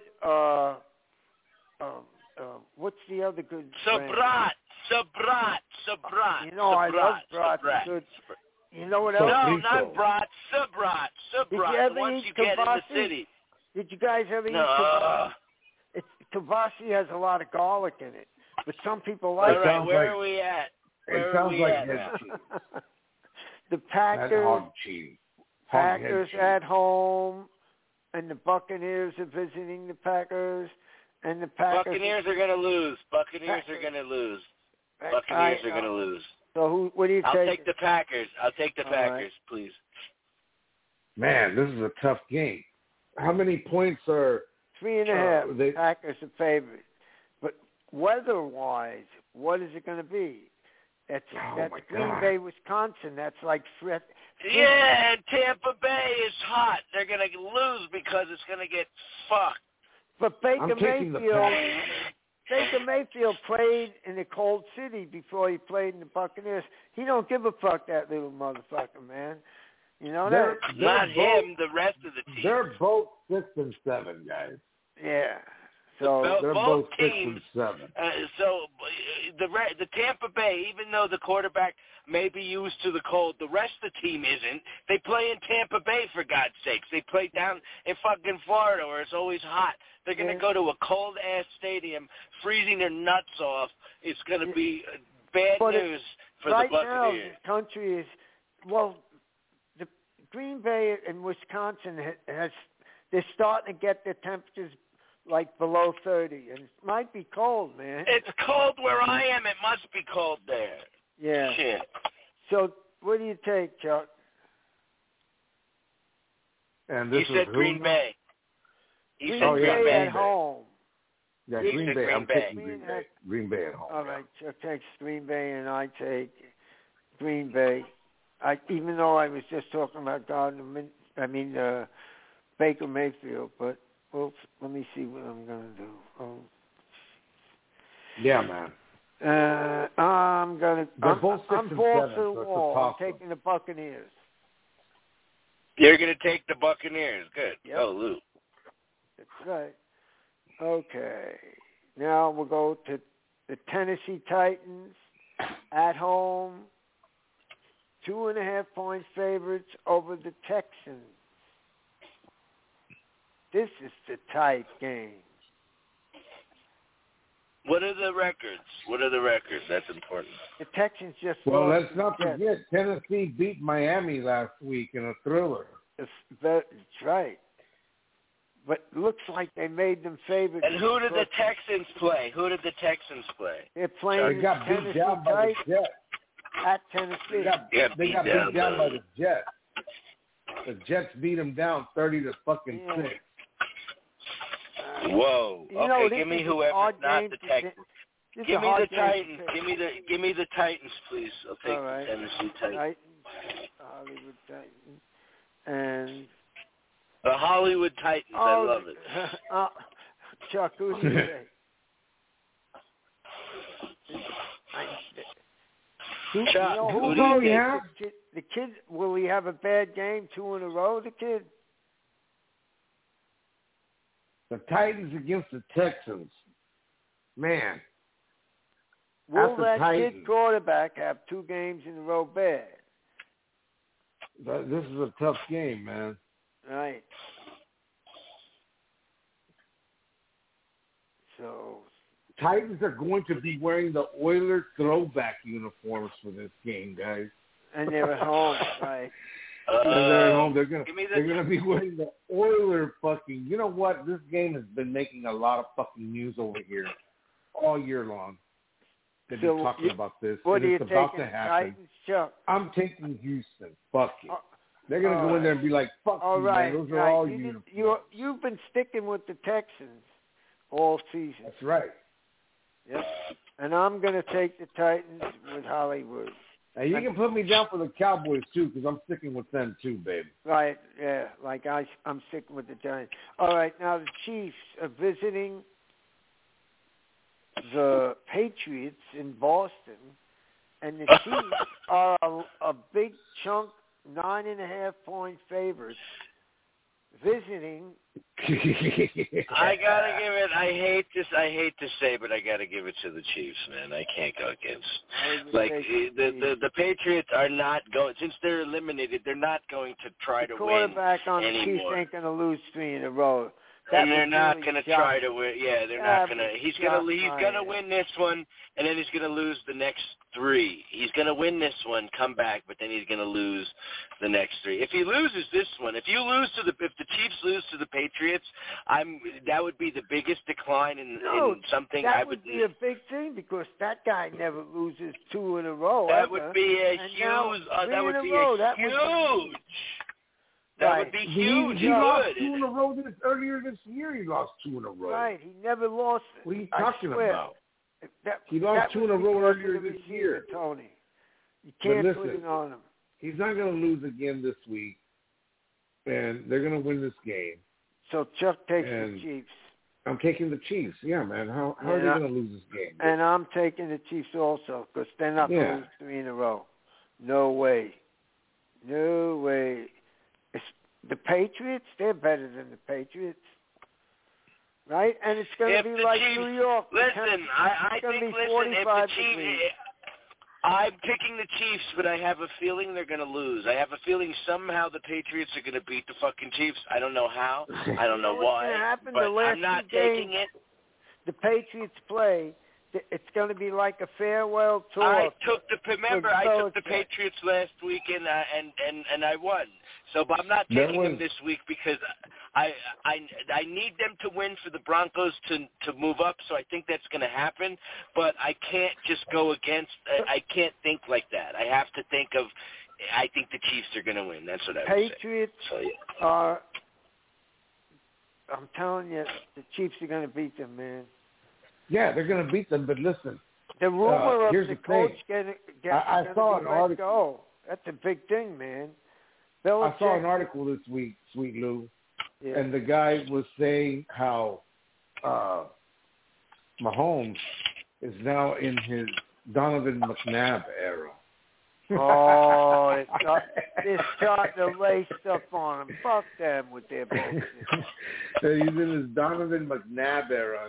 [SPEAKER 1] What's the other good
[SPEAKER 3] Sabrat.
[SPEAKER 1] You know, I love Brat. Good. You know what else?
[SPEAKER 3] No, not Brat. Sabrat.
[SPEAKER 1] Did you ever
[SPEAKER 3] once
[SPEAKER 1] eat
[SPEAKER 3] you get in the city.
[SPEAKER 1] Did you guys ever eat kibasi? Kibasi has a lot of garlic in it. But some people like.
[SPEAKER 3] All right, where are we at?
[SPEAKER 2] It sounds like head cheese.
[SPEAKER 1] The Packers.
[SPEAKER 2] Hog cheese.
[SPEAKER 1] Packers at home, and the Buccaneers are visiting the Packers, and the
[SPEAKER 3] Buccaneers are going to lose. Buccaneers are going to lose.
[SPEAKER 1] So what do you take?
[SPEAKER 3] I'll take the Packers.
[SPEAKER 1] Right.
[SPEAKER 3] Please.
[SPEAKER 2] Man, this is a tough game. How many points are
[SPEAKER 1] 3.5? Packers are favorite. But weather-wise, what is it going to be? That's Green Bay, Wisconsin. That's like
[SPEAKER 3] yeah, and Tampa Bay is hot. They're going to lose because it's going to get fucked.
[SPEAKER 1] But Baker Mayfield played in a cold city before he played in the Buccaneers. He don't give a fuck, that little motherfucker, man. You know that?
[SPEAKER 3] Not him, the rest of the team.
[SPEAKER 2] They're both 6-7, guys.
[SPEAKER 1] Yeah. So
[SPEAKER 2] they're both 6-7.
[SPEAKER 3] So the Tampa Bay, even though the quarterback may be used to the cold, the rest of the team isn't. They play in Tampa Bay, for God's sakes. They play down in fucking Florida where it's always hot. They're going to go to a cold-ass stadium, freezing their nuts off. It's going to be bad news for the Buccaneers.
[SPEAKER 1] Right now, the country is, the Green Bay and Wisconsin they're starting to get their temperatures like below 30, and it might be cold, man.
[SPEAKER 3] It's cold where I am. It must be cold there.
[SPEAKER 1] Yeah.
[SPEAKER 3] Shit.
[SPEAKER 1] So what do you take, Chuck?
[SPEAKER 2] And this
[SPEAKER 3] he said Green Bay.
[SPEAKER 1] Green Bay at home.
[SPEAKER 2] Yeah, Green Bay. I'm taking Green Bay. Green Bay at home.
[SPEAKER 1] All right, Chuck takes Green Bay, and I take Green Bay. Even though I was just talking about Baker Mayfield, but let me see what I'm going to do. Oh.
[SPEAKER 2] Yeah, man.
[SPEAKER 1] I'm going to. I'm balls to the
[SPEAKER 2] so
[SPEAKER 1] wall. I'm taking the Buccaneers.
[SPEAKER 3] You're going to take the Buccaneers. Good.
[SPEAKER 1] Yep.
[SPEAKER 3] Go, Lou.
[SPEAKER 1] That's right. Okay. Now we'll go to the Tennessee Titans at home. 2.5-point favorites over the Texans. This is the tight game.
[SPEAKER 3] What are the records? That's important.
[SPEAKER 1] The Texans just
[SPEAKER 2] Well, let's not forget, Tennessee beat Miami last week in a thriller.
[SPEAKER 1] That's right. But it looks like they made them favorites.
[SPEAKER 3] And who did the Texans play?
[SPEAKER 1] They're playing
[SPEAKER 2] They got beat down by the Jets.
[SPEAKER 1] At Tennessee.
[SPEAKER 2] They got beat down by the Jets. The Jets beat them down 30-6.
[SPEAKER 3] Whoa. Okay, give me whoever, not the Texans. Give me the Titans. Give me the Titans, please. I'll take the Tennessee Titans.
[SPEAKER 1] Hollywood Titans. And
[SPEAKER 3] the Hollywood Titans. I love it.
[SPEAKER 1] Chuck, who do you say?
[SPEAKER 3] Chuck,
[SPEAKER 1] who do we have? The kid, will he have a bad game 2 in a row, the kid?
[SPEAKER 2] The Titans against the Texans. Man.
[SPEAKER 1] Will that kid quarterback have 2 games in a row bad?
[SPEAKER 2] This is a tough game, man.
[SPEAKER 1] Right. So
[SPEAKER 2] Titans are going to be wearing the Oilers throwback uniforms for this game, guys.
[SPEAKER 1] And they're at home, right?
[SPEAKER 2] They're at home. They're gonna be wearing the Oiler fucking. You know what? This game has been making a lot of fucking news over here all year long. They've been talking about this.
[SPEAKER 1] What are you
[SPEAKER 2] taking?
[SPEAKER 1] Titans, Chuck?
[SPEAKER 2] I'm taking Houston. Fuck it. They're gonna go in there and be like, "Fuck you, man. Those are all uniforms."
[SPEAKER 1] You've been sticking with the Texans all season.
[SPEAKER 2] That's right.
[SPEAKER 1] Yep. And I'm gonna take the Titans with Hollywood.
[SPEAKER 2] Now, you can put me down for the Cowboys, too, because I'm sticking with them, too, baby.
[SPEAKER 1] Right, yeah. Like I'm sticking with the Giants. All right, now the Chiefs are visiting the Patriots in Boston, and the Chiefs are a big chunk, 9.5-point favorites, visiting.
[SPEAKER 3] I gotta give it. I hate to say, but I gotta give it to the Chiefs, man. I can't go against. The Patriots are not going, since they're eliminated. They're not going to try to win
[SPEAKER 1] quarterback on
[SPEAKER 3] anymore.
[SPEAKER 1] the Chiefs ain't going to lose 3 in a row.
[SPEAKER 3] And they're not going to try to win. Yeah, they're not going to. He's going to win this one, and then he's going to lose the next 3. He's going to win this one, come back, but then he's going to lose the next 3. If he loses this one, if the Chiefs lose to the Patriots, that would be the biggest decline in something.
[SPEAKER 1] That would be a big thing because that guy never loses 2 in a row.
[SPEAKER 3] That would be a huge. That would be huge. That would be huge.
[SPEAKER 2] He lost 2 in a row earlier this year. He lost 2 in a row.
[SPEAKER 1] Right. He never lost.
[SPEAKER 2] What are you talking about? He lost 2 in a row earlier this year.
[SPEAKER 1] Tony, you can't put it on him.
[SPEAKER 2] He's not going to lose again this week, and they're going to win this game.
[SPEAKER 1] So Chuck takes the Chiefs.
[SPEAKER 2] I'm taking the Chiefs. Yeah, man. How are they going to lose this game?
[SPEAKER 1] And I'm taking the Chiefs also because they're not going to lose 3 in a row. No way. No way. The Patriots, they're better than the Patriots. Right? And it's going to be like
[SPEAKER 3] Chiefs,
[SPEAKER 1] New York.
[SPEAKER 3] Listen, I think, if the Chiefs, I'm picking the Chiefs, but I have a feeling they're going to lose. I have a feeling somehow the Patriots are going to beat the fucking Chiefs. I don't know how. I don't know why. But I'm not taking it.
[SPEAKER 1] The Patriots play. It's going to be like a farewell tour.
[SPEAKER 3] I took the Patriots last week and I won. So, but I'm not taking them this week because I need them to win for the Broncos to move up. So I think that's going to happen. But I can't just go against. I can't think like that. I have to think of. I think the Chiefs are going to win. That's what I would say.
[SPEAKER 1] Patriots are. I'm telling you, the Chiefs are going to beat them, man.
[SPEAKER 2] Yeah, they're going to beat them, but listen.
[SPEAKER 1] The rumor of the coach
[SPEAKER 2] getting
[SPEAKER 1] I saw an article. Go. That's a big thing, man.
[SPEAKER 2] I saw an article this week, Sweet Lou, and the guy was saying how Mahomes is now in his Donovan McNabb era.
[SPEAKER 1] Oh, they're starting to lay stuff on him. Fuck them with their bullshit.
[SPEAKER 2] He's in his Donovan McNabb era.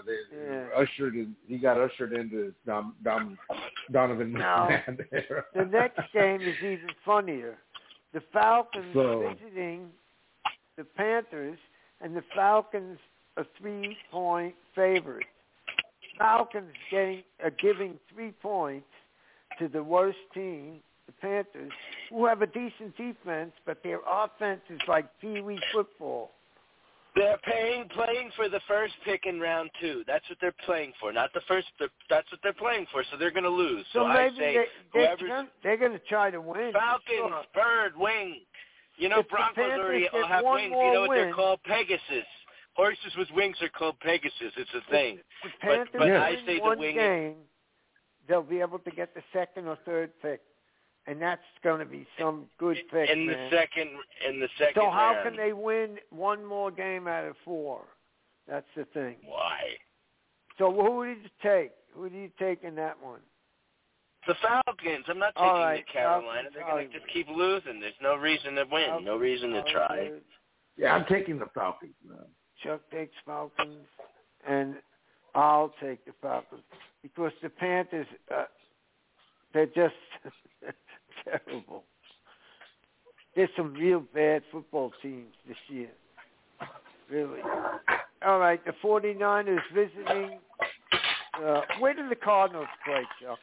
[SPEAKER 2] He got ushered into his Donovan McNabb era.
[SPEAKER 1] The next game is even funnier. The Falcons visiting the Panthers, and the Falcons are 3-point favorites. Falcons giving 3 points to the worst team, the Panthers, who have a decent defense, but their offense is like pee-wee football.
[SPEAKER 3] They're playing for the first pick in round 2. That's what they're playing for, not the first. That's what they're playing for. So they're going to lose.
[SPEAKER 1] So
[SPEAKER 3] I say
[SPEAKER 1] they're going to try to win.
[SPEAKER 3] Falcons, bird, wing. You know, Broncos already have wings. You know what they're called? Pegasus. Horses with wings are called Pegasus. It's a thing.
[SPEAKER 1] The Panthers
[SPEAKER 3] but I say
[SPEAKER 1] one
[SPEAKER 3] the wing.
[SPEAKER 1] Game, they'll be able to get the 2nd or 3rd pick. And that's going to be some good pick,
[SPEAKER 3] in the second
[SPEAKER 1] So how
[SPEAKER 3] round.
[SPEAKER 1] can they win one more game out of 4? That's the thing.
[SPEAKER 3] Why?
[SPEAKER 1] So who did you take? Who do you take in that one?
[SPEAKER 3] The Falcons. I'm not taking the Carolina. They're going to just keep losing. There's no reason to win.
[SPEAKER 1] Falcons,
[SPEAKER 3] no reason to try.
[SPEAKER 2] Yeah, I'm taking the Falcons.
[SPEAKER 1] Chuck takes Falcons, and I'll take the Falcons because the Panthers, they're just terrible. There's some real bad football teams this year. Really. All right, the 49ers visiting. Where do the Cardinals play, Chuck?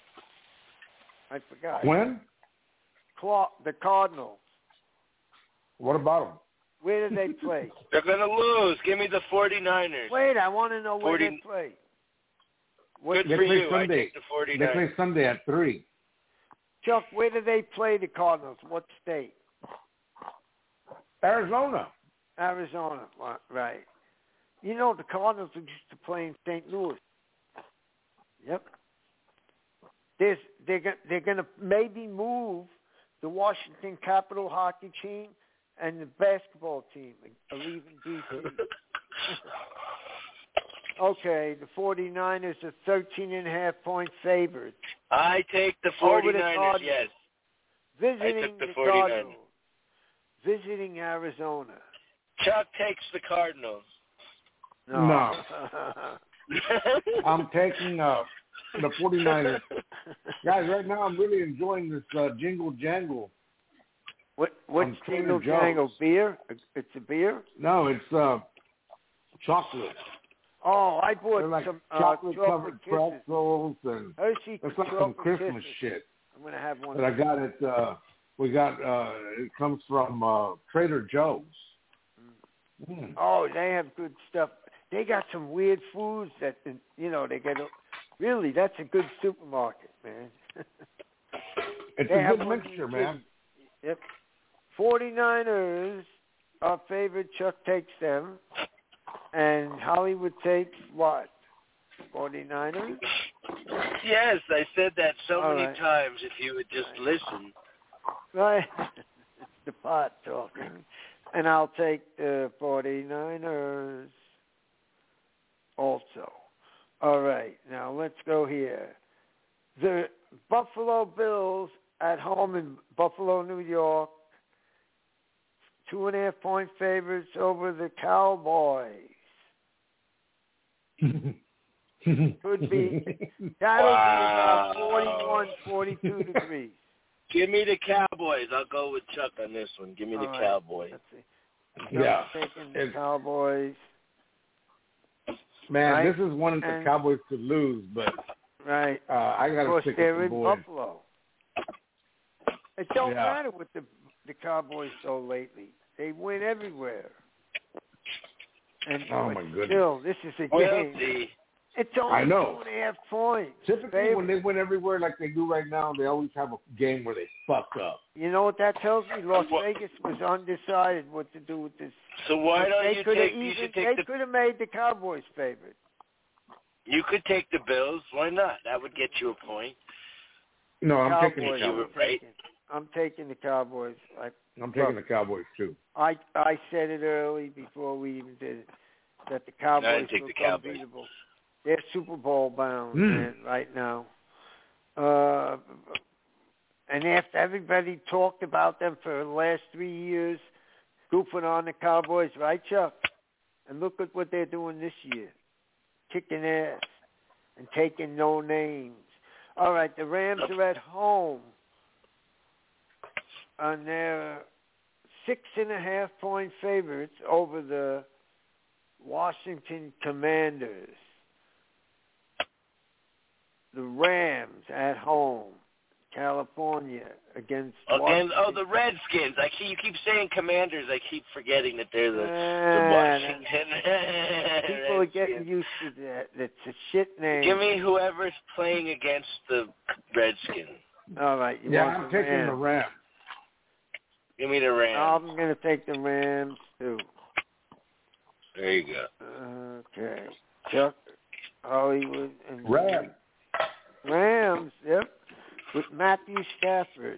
[SPEAKER 1] I forgot.
[SPEAKER 2] When?
[SPEAKER 1] The Cardinals.
[SPEAKER 2] What about them?
[SPEAKER 1] Where do they play?
[SPEAKER 3] They're going to lose. Give me the 49ers.
[SPEAKER 1] Wait, I want to know where they play.
[SPEAKER 3] Good for you. I take the 49ers.
[SPEAKER 2] They play Sunday at 3.
[SPEAKER 1] Chuck, where do they play the Cardinals? What state?
[SPEAKER 2] Arizona.
[SPEAKER 1] Arizona, right. You know, the Cardinals are used to play in St. Louis. Yep. They're going to maybe move the Washington Capitol hockey team and the basketball team are leaving D.C. Okay, the 49ers are 13.5-point favorites.
[SPEAKER 3] I take the 49ers, yes.
[SPEAKER 1] Visiting
[SPEAKER 3] I took the 49ers.
[SPEAKER 1] Cardinals. Visiting Arizona.
[SPEAKER 3] Chuck takes the Cardinals.
[SPEAKER 2] No. I'm taking the 49ers. Guys, right now I'm really enjoying this Jingle Jangle.
[SPEAKER 1] What's Jingle Jangle? Beer? It's a beer?
[SPEAKER 2] No, it's chocolate.
[SPEAKER 1] Oh, I bought
[SPEAKER 2] They're like
[SPEAKER 1] some
[SPEAKER 2] chocolate-covered
[SPEAKER 1] kisses.
[SPEAKER 2] pretzels, and
[SPEAKER 1] Hershey
[SPEAKER 2] it's like some Christmas
[SPEAKER 1] kisses.
[SPEAKER 2] shit.
[SPEAKER 1] I'm going to have one.
[SPEAKER 2] And I got it, it comes from Trader Joe's. Mm.
[SPEAKER 1] Oh, they have good stuff. They got some weird foods that, they get. Really, that's a good supermarket, man.
[SPEAKER 2] It's a good mixture, man.
[SPEAKER 1] Yep. 49ers, our favorite. Chuck takes them. And Hollywood takes what? 49ers?
[SPEAKER 3] Yes, I said that so many times if you would just listen.
[SPEAKER 1] Right. It's the pot talking. And I'll take the 49ers also. All right. Now let's go here. The Buffalo Bills at home in Buffalo, New York. 2.5-point favorites over the Cowboys. Could be. That'll be about 41, 42 degrees.
[SPEAKER 3] Give me the Cowboys. I'll go with Chuck on this one. Give me the Cowboys.
[SPEAKER 1] Let's see. Taking the Cowboys.
[SPEAKER 2] Man, this is one that the Cowboys could lose, but I got to stick with the boys.
[SPEAKER 1] Buffalo. It don't matter what the Cowboys do lately. They win everywhere. And
[SPEAKER 2] my goodness.
[SPEAKER 1] Still, this is a game. It's only 2.5 points.
[SPEAKER 2] Typically, when they win everywhere like they do right now, they always have a game where they fuck up.
[SPEAKER 1] You know what that tells me? Las Vegas was undecided what to do with this.
[SPEAKER 3] So why don't you take?
[SPEAKER 1] They could have made the Cowboys favorite.
[SPEAKER 3] You could take the Bills. Why not? That would get you a point.
[SPEAKER 2] No, I'm taking the Cowboys.
[SPEAKER 1] I'm taking the Cowboys.
[SPEAKER 2] I'm taking the Cowboys too.
[SPEAKER 1] I said it early before we even did it that the Cowboys were unbeatable. They're Super Bowl bound man, right now. And after everybody talked about them for the last 3 years, goofing on the Cowboys, right, Chuck? And look at what they're doing this year. Kicking ass and taking no names. All right, the Rams are at home. And they're 6.5-point favorites over the Washington Commanders. The Rams at home, California against Washington.
[SPEAKER 3] Oh, the Redskins. You keep saying Commanders. I keep forgetting that they're the Washington.
[SPEAKER 1] People are getting used to that. It's a shit name.
[SPEAKER 3] Give me whoever's playing against the Redskins.
[SPEAKER 1] All right.
[SPEAKER 2] I'm taking the Rams.
[SPEAKER 3] Give me the Rams.
[SPEAKER 1] I'm going to take the Rams, too.
[SPEAKER 3] There you go.
[SPEAKER 1] Okay. Chuck, Hollywood, and
[SPEAKER 2] Rams,
[SPEAKER 1] yep, with Matthew Stafford.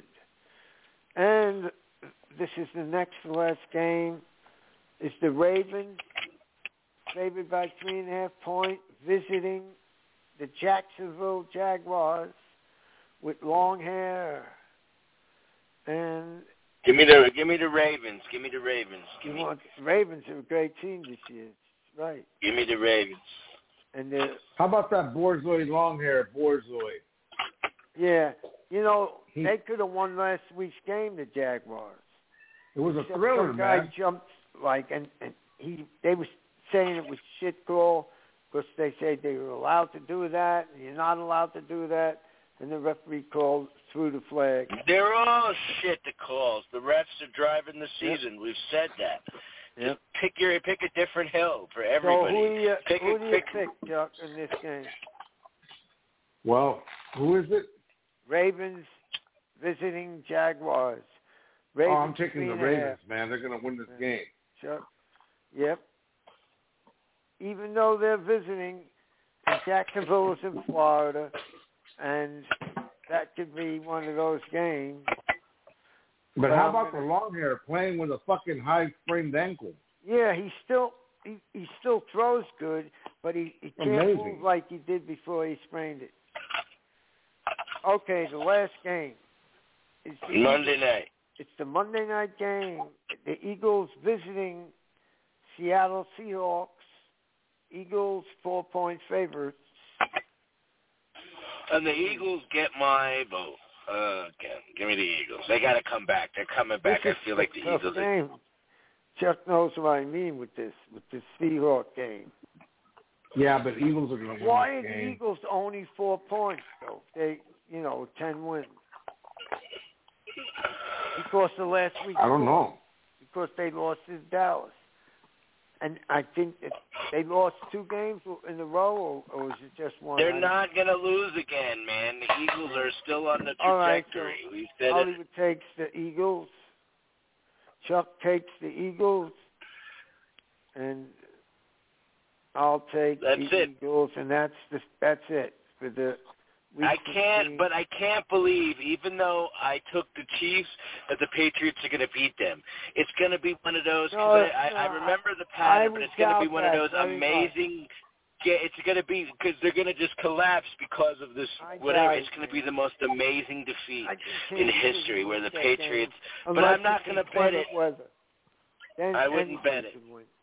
[SPEAKER 1] And this is the next to last game. It's the Ravens, favored by 3.5 points, visiting the Jacksonville Jaguars with long hair. And
[SPEAKER 3] give me the Ravens. Give me the Ravens.
[SPEAKER 1] The Ravens are a great team this year. Right.
[SPEAKER 3] Give me the Ravens.
[SPEAKER 1] And
[SPEAKER 2] how about that Borzoi long hair, Borzoi?
[SPEAKER 1] Yeah, they could have won last week's game, the Jaguars.
[SPEAKER 2] It was a thriller,
[SPEAKER 1] some guy jumped and they were saying it was shit call because they said they were allowed to do that, and you're not allowed to do that, and the referee called through the flag.
[SPEAKER 3] They're all shit, the calls. The refs are driving the season. Yep. We've said that.
[SPEAKER 1] Yep.
[SPEAKER 3] Pick a different hill for everybody.
[SPEAKER 1] So who do you pick, Chuck, in this game?
[SPEAKER 2] Well, who is it?
[SPEAKER 1] Ravens visiting Jaguars. Ravens,
[SPEAKER 2] I'm taking the Ravens, man. They're going to win this game.
[SPEAKER 1] Chuck. Yep. Even though they're visiting, Jacksonville is in Florida, and that could be one of those games.
[SPEAKER 2] But how about the long hair playing with a fucking high sprained ankle?
[SPEAKER 1] Yeah, he still throws good, but he can't move like he did before he sprained it. Okay, the last game is
[SPEAKER 3] Monday night.
[SPEAKER 1] It's the Monday night game. The Eagles visiting Seattle Seahawks. Eagles 4-point favorites.
[SPEAKER 3] And the Eagles get my vote. Again, give me the Eagles. They got to come back. They're coming back. I feel like the Eagles.
[SPEAKER 1] Chuck knows what I mean with this Seahawk game.
[SPEAKER 2] Yeah, but Eagles are going to win
[SPEAKER 1] Why
[SPEAKER 2] this
[SPEAKER 1] are the
[SPEAKER 2] game.
[SPEAKER 1] Eagles only 4 points, though? They, 10 wins. Because the last week.
[SPEAKER 2] I don't know.
[SPEAKER 1] Because they lost to Dallas. And I think that they lost 2 games in a row, or was it just one?
[SPEAKER 3] They're not going to lose again, man. The Eagles are still on the trajectory.
[SPEAKER 1] All right, so
[SPEAKER 3] We've said
[SPEAKER 1] Hollywood takes the Eagles. Chuck takes the Eagles. And I'll take the Eagles, and that's it for the week.
[SPEAKER 3] I can't believe, even though I took the Chiefs, that the Patriots are going to beat them. It's going to be one of those, because I remember the pattern, but it's going to be one of those amazing. It's going to be, because they're going to just collapse because of this, whatever. It's going to be the most amazing defeat in history where the Patriots, but I'm not going to bet it. I wouldn't bet it.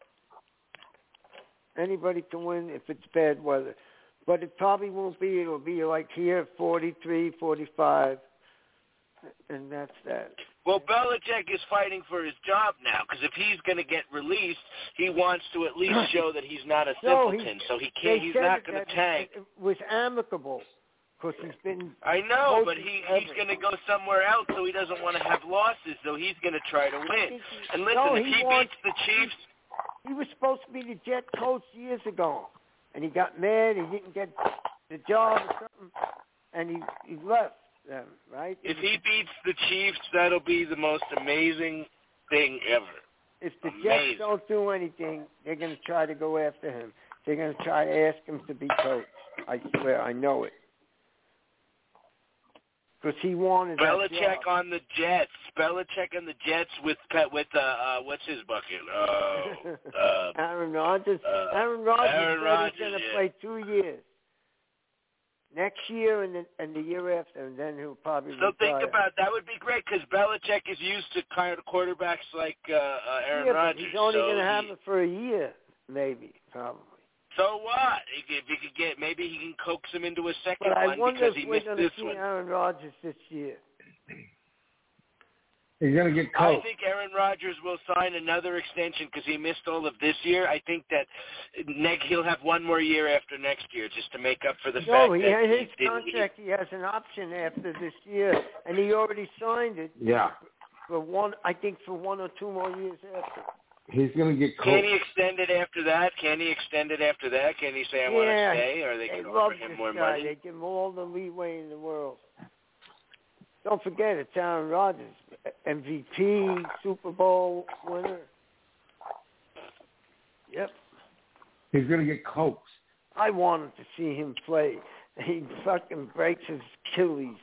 [SPEAKER 1] Anybody can win if it's bad weather. But it probably won't be. It'll be like here, 43, 45, and that's that.
[SPEAKER 3] Well, Belichick is fighting for his job now, because if he's going to get released, he wants to at least show that he's not a simpleton, so he can't. He's not going to tank.
[SPEAKER 1] It was amicable, because he's been.
[SPEAKER 3] I know, but he's going to go somewhere else, so he doesn't want to have losses, so he's going to try to win. And listen, if he beats the Chiefs.
[SPEAKER 1] He was supposed to be the Jet coach years ago, and he got mad. He didn't get the job or something, and he left them, right?
[SPEAKER 3] If he beats the Chiefs, that'll be the most amazing thing ever.
[SPEAKER 1] If the Jets don't do anything, they're going to try to go after him. They're going to try to ask him to be coach. I swear, I know it. Because he wanted
[SPEAKER 3] Belichick on the Jets. Belichick on the Jets with what's his bucket?
[SPEAKER 1] Aaron Rodgers. Aaron Rodgers said he's going to play 2 years. Next year and the year after, and then he'll probably retire.
[SPEAKER 3] Think about that. Would be great, because Belichick is used to kind of quarterbacks like Aaron Rodgers.
[SPEAKER 1] He's only going to have it for a year, maybe, probably.
[SPEAKER 3] So what? If he could get, maybe he can coax him into a second
[SPEAKER 1] but
[SPEAKER 3] one because he missed this one.
[SPEAKER 1] I wonder if we're going to see Aaron Rodgers this year.
[SPEAKER 2] He's going to get coached.
[SPEAKER 3] I think Aaron Rodgers will sign another extension because he missed all of this year. I think that he'll have one more year after next year just to make up for the fact that
[SPEAKER 1] his contract, he has an option after this year, and he already signed it.
[SPEAKER 2] Yeah.
[SPEAKER 1] For 1 or 2 more years after.
[SPEAKER 2] He's going to get coached.
[SPEAKER 3] Can he extend it after that? Can he say, I want to stay, or they can offer him more money?
[SPEAKER 1] They give him all the leeway in the world. Don't forget, it's Aaron Rodgers, MVP, Super Bowl winner. Yep.
[SPEAKER 2] He's going to get coaxed.
[SPEAKER 1] I wanted to see him play. He fucking breaks his Achilles.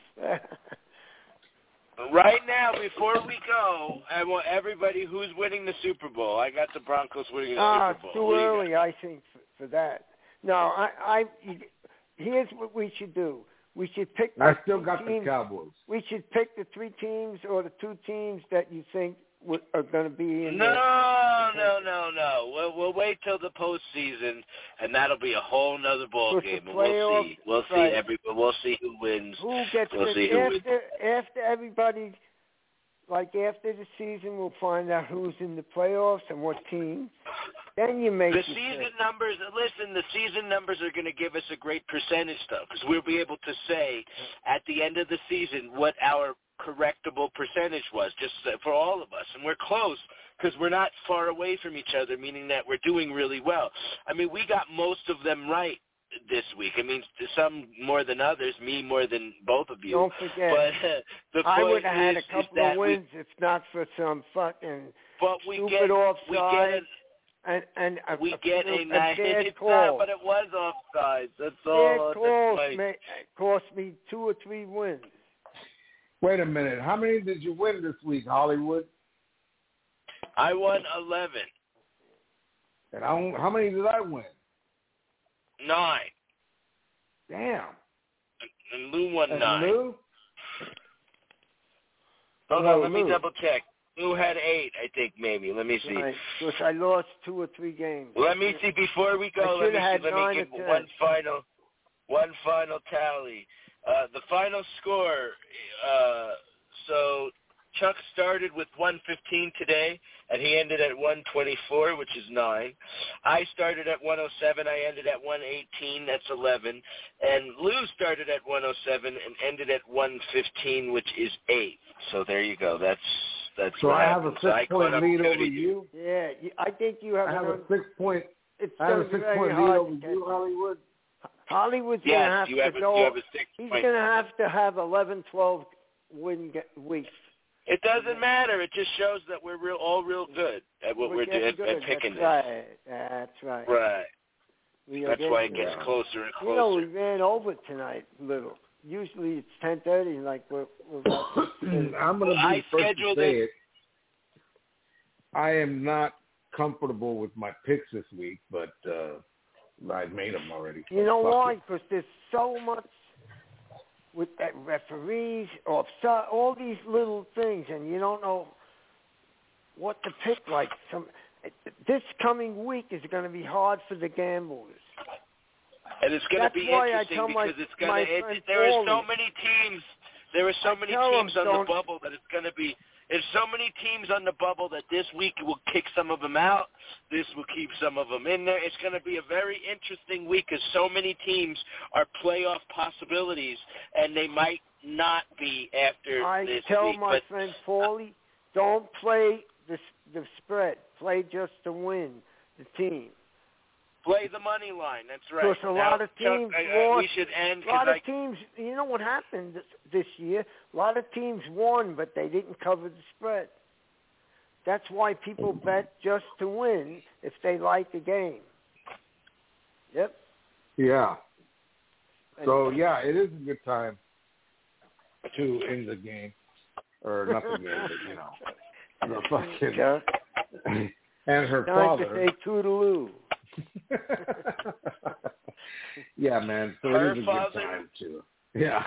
[SPEAKER 3] Right now, before we go, I want everybody who's winning the Super Bowl. I got the Broncos winning the Super Bowl.
[SPEAKER 1] It's too early, I think, for that. No, here's what we should do. We should pick.
[SPEAKER 2] I still got the Cowboys.
[SPEAKER 1] We should pick the 3 teams or the 2 teams that you think are going to be in.
[SPEAKER 3] No. We'll wait till the postseason, and that'll be a whole nother ball game. We'll see. We'll see who wins.
[SPEAKER 1] Who gets after everybody? Like after the season, we'll find out who's in the playoffs and what team. Then you make
[SPEAKER 3] the season numbers. Listen, the season numbers are going to give us a great percentage, though, because we'll be able to say at the end of the season what our correctable percentage was, just for all of us, and we're close because we're not far away from each other, meaning that we're doing really well. I mean, we got most of them right this week. I mean, some more than others, me more than both of you.
[SPEAKER 1] Don't forget,
[SPEAKER 3] but
[SPEAKER 1] I would have had a couple of wins if not for some fucking stupid offside.
[SPEAKER 3] We get a nice
[SPEAKER 1] call.
[SPEAKER 3] But it was offside. That's all.
[SPEAKER 1] Calls cost me 2 or 3 wins.
[SPEAKER 2] Wait a minute. How many did you win this week, Hollywood?
[SPEAKER 3] I won 11.
[SPEAKER 2] And how many did I win?
[SPEAKER 3] 9.
[SPEAKER 2] Damn.
[SPEAKER 3] And Lou won 9.
[SPEAKER 2] Lou?
[SPEAKER 3] Hold on, let me double check. Lou had 8, I think, maybe. Let me see.
[SPEAKER 1] Right. Because I lost 2 or 3 games.
[SPEAKER 3] Let me see. Before we go, let me give one final tally. The final score, so Chuck started with 115 today, and he ended at 124, which is 9. I started at 107. I ended at 118. That's 11. And Lou started at 107 and ended at 115, which is 8. So there you go. That's
[SPEAKER 2] so
[SPEAKER 3] what
[SPEAKER 2] I have
[SPEAKER 3] happens.
[SPEAKER 2] a 6-point lead over you.
[SPEAKER 1] Yeah, I think you have.
[SPEAKER 2] I have a 6-point. I have a 6-point lead over you, Hollywood.
[SPEAKER 1] Hollywood's going to have to go.
[SPEAKER 3] You have a 6
[SPEAKER 1] he's
[SPEAKER 3] point.
[SPEAKER 1] going to have 11, 12 win weeks.
[SPEAKER 3] It doesn't matter. It just shows that we're all real good at what we're doing at picking this.
[SPEAKER 1] That's right.
[SPEAKER 3] Right. That's why it gets closer and closer.
[SPEAKER 1] We ran over tonight a little. Usually it's 10:30, like we're about to
[SPEAKER 2] I'm going to be first to say it. I am not comfortable with my picks this week, but I've made them already.
[SPEAKER 1] You know why? Because there's so much with that referees, offside, all these little things, and you don't know what to pick. Like this coming week is going to be hard for the gamblers.
[SPEAKER 3] And it's going to be interesting because it's going to. There are so many teams. There are so many teams on the bubble that it's going to be. There's so many teams on the bubble that this week will kick some of them out. This will keep some of them in there. It's going to be a very interesting week because so many teams are playoff possibilities, and they might not be after this week.
[SPEAKER 1] I tell my friend Paulie, don't play the spread. Play just to win the team.
[SPEAKER 3] Play the money line. That's right.
[SPEAKER 1] Because a lot of teams won.
[SPEAKER 3] We should end.
[SPEAKER 1] A lot of teams, you know what happened this year? A lot of teams won, but they didn't cover the spread. That's why people bet just to win if they like the game. Yep.
[SPEAKER 2] Yeah. So, yeah, it is a good time to end the game. Or not the game, but, the fucking... and her father.
[SPEAKER 1] Time to say toodaloo.
[SPEAKER 2] Yeah, man. So it is a good time too. Yeah.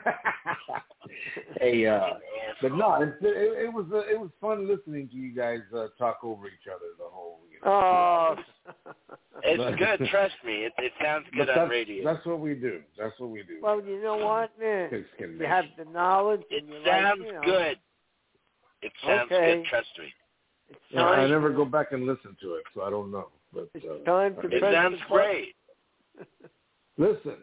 [SPEAKER 2] Hey, but no, it was fun listening to you guys talk over each other the whole.
[SPEAKER 1] Oh,
[SPEAKER 3] it's good. Trust me, it sounds good on radio.
[SPEAKER 2] That's what we do.
[SPEAKER 1] Well, you know what, man? You have the knowledge.
[SPEAKER 3] It sounds good. It sounds good. Trust me.
[SPEAKER 2] I never go back and listen to it, so I don't know. But
[SPEAKER 1] it's time to
[SPEAKER 3] it sounds great.
[SPEAKER 2] Listen,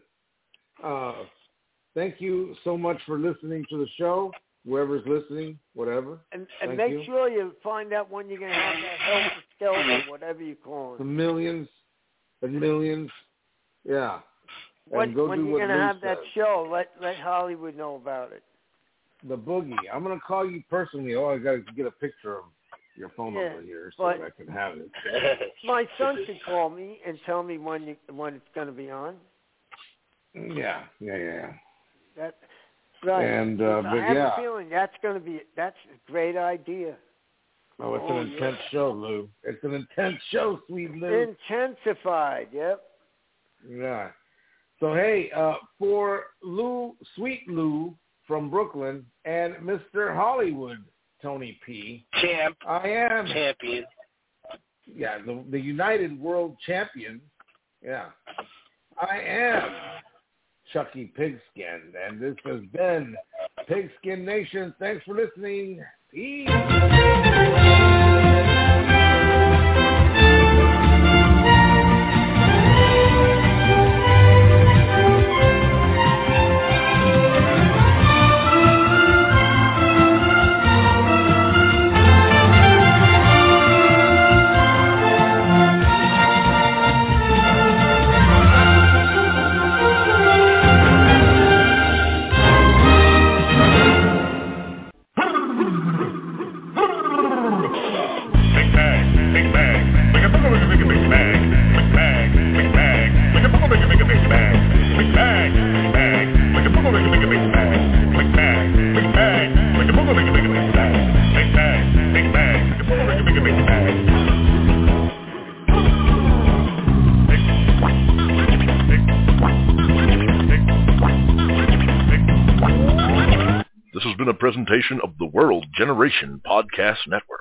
[SPEAKER 2] thank you so much for listening to the show. Whoever's listening, whatever.
[SPEAKER 1] And make sure you find out when you're going to have that Helter Skelter, whatever you call it.
[SPEAKER 2] The millions and millions. Yeah.
[SPEAKER 1] When you're going to have that show, let Hollywood know about it.
[SPEAKER 2] The Boogie. I'm going to call you personally. I got to get a picture of your phone number here so that I can have it.
[SPEAKER 1] My son should call me and tell me when it's going to be on.
[SPEAKER 2] Yeah.
[SPEAKER 1] That's right.
[SPEAKER 2] And
[SPEAKER 1] I have a feeling that's a great idea.
[SPEAKER 2] Oh, it's an intense show, Lou. It's an intense show, sweet Lou.
[SPEAKER 1] Intensified, yep.
[SPEAKER 2] Yeah. So hey, for Lou, sweet Lou from Brooklyn, and Mr. Hollywood, Tony P. I am
[SPEAKER 3] champion.
[SPEAKER 2] Yeah, the United World Champion. Yeah. I am Chucky Pigskin, and this has been Pigskin Nation. Thanks for listening. Peace.
[SPEAKER 8] This has been a presentation of the World Generation Podcast Network.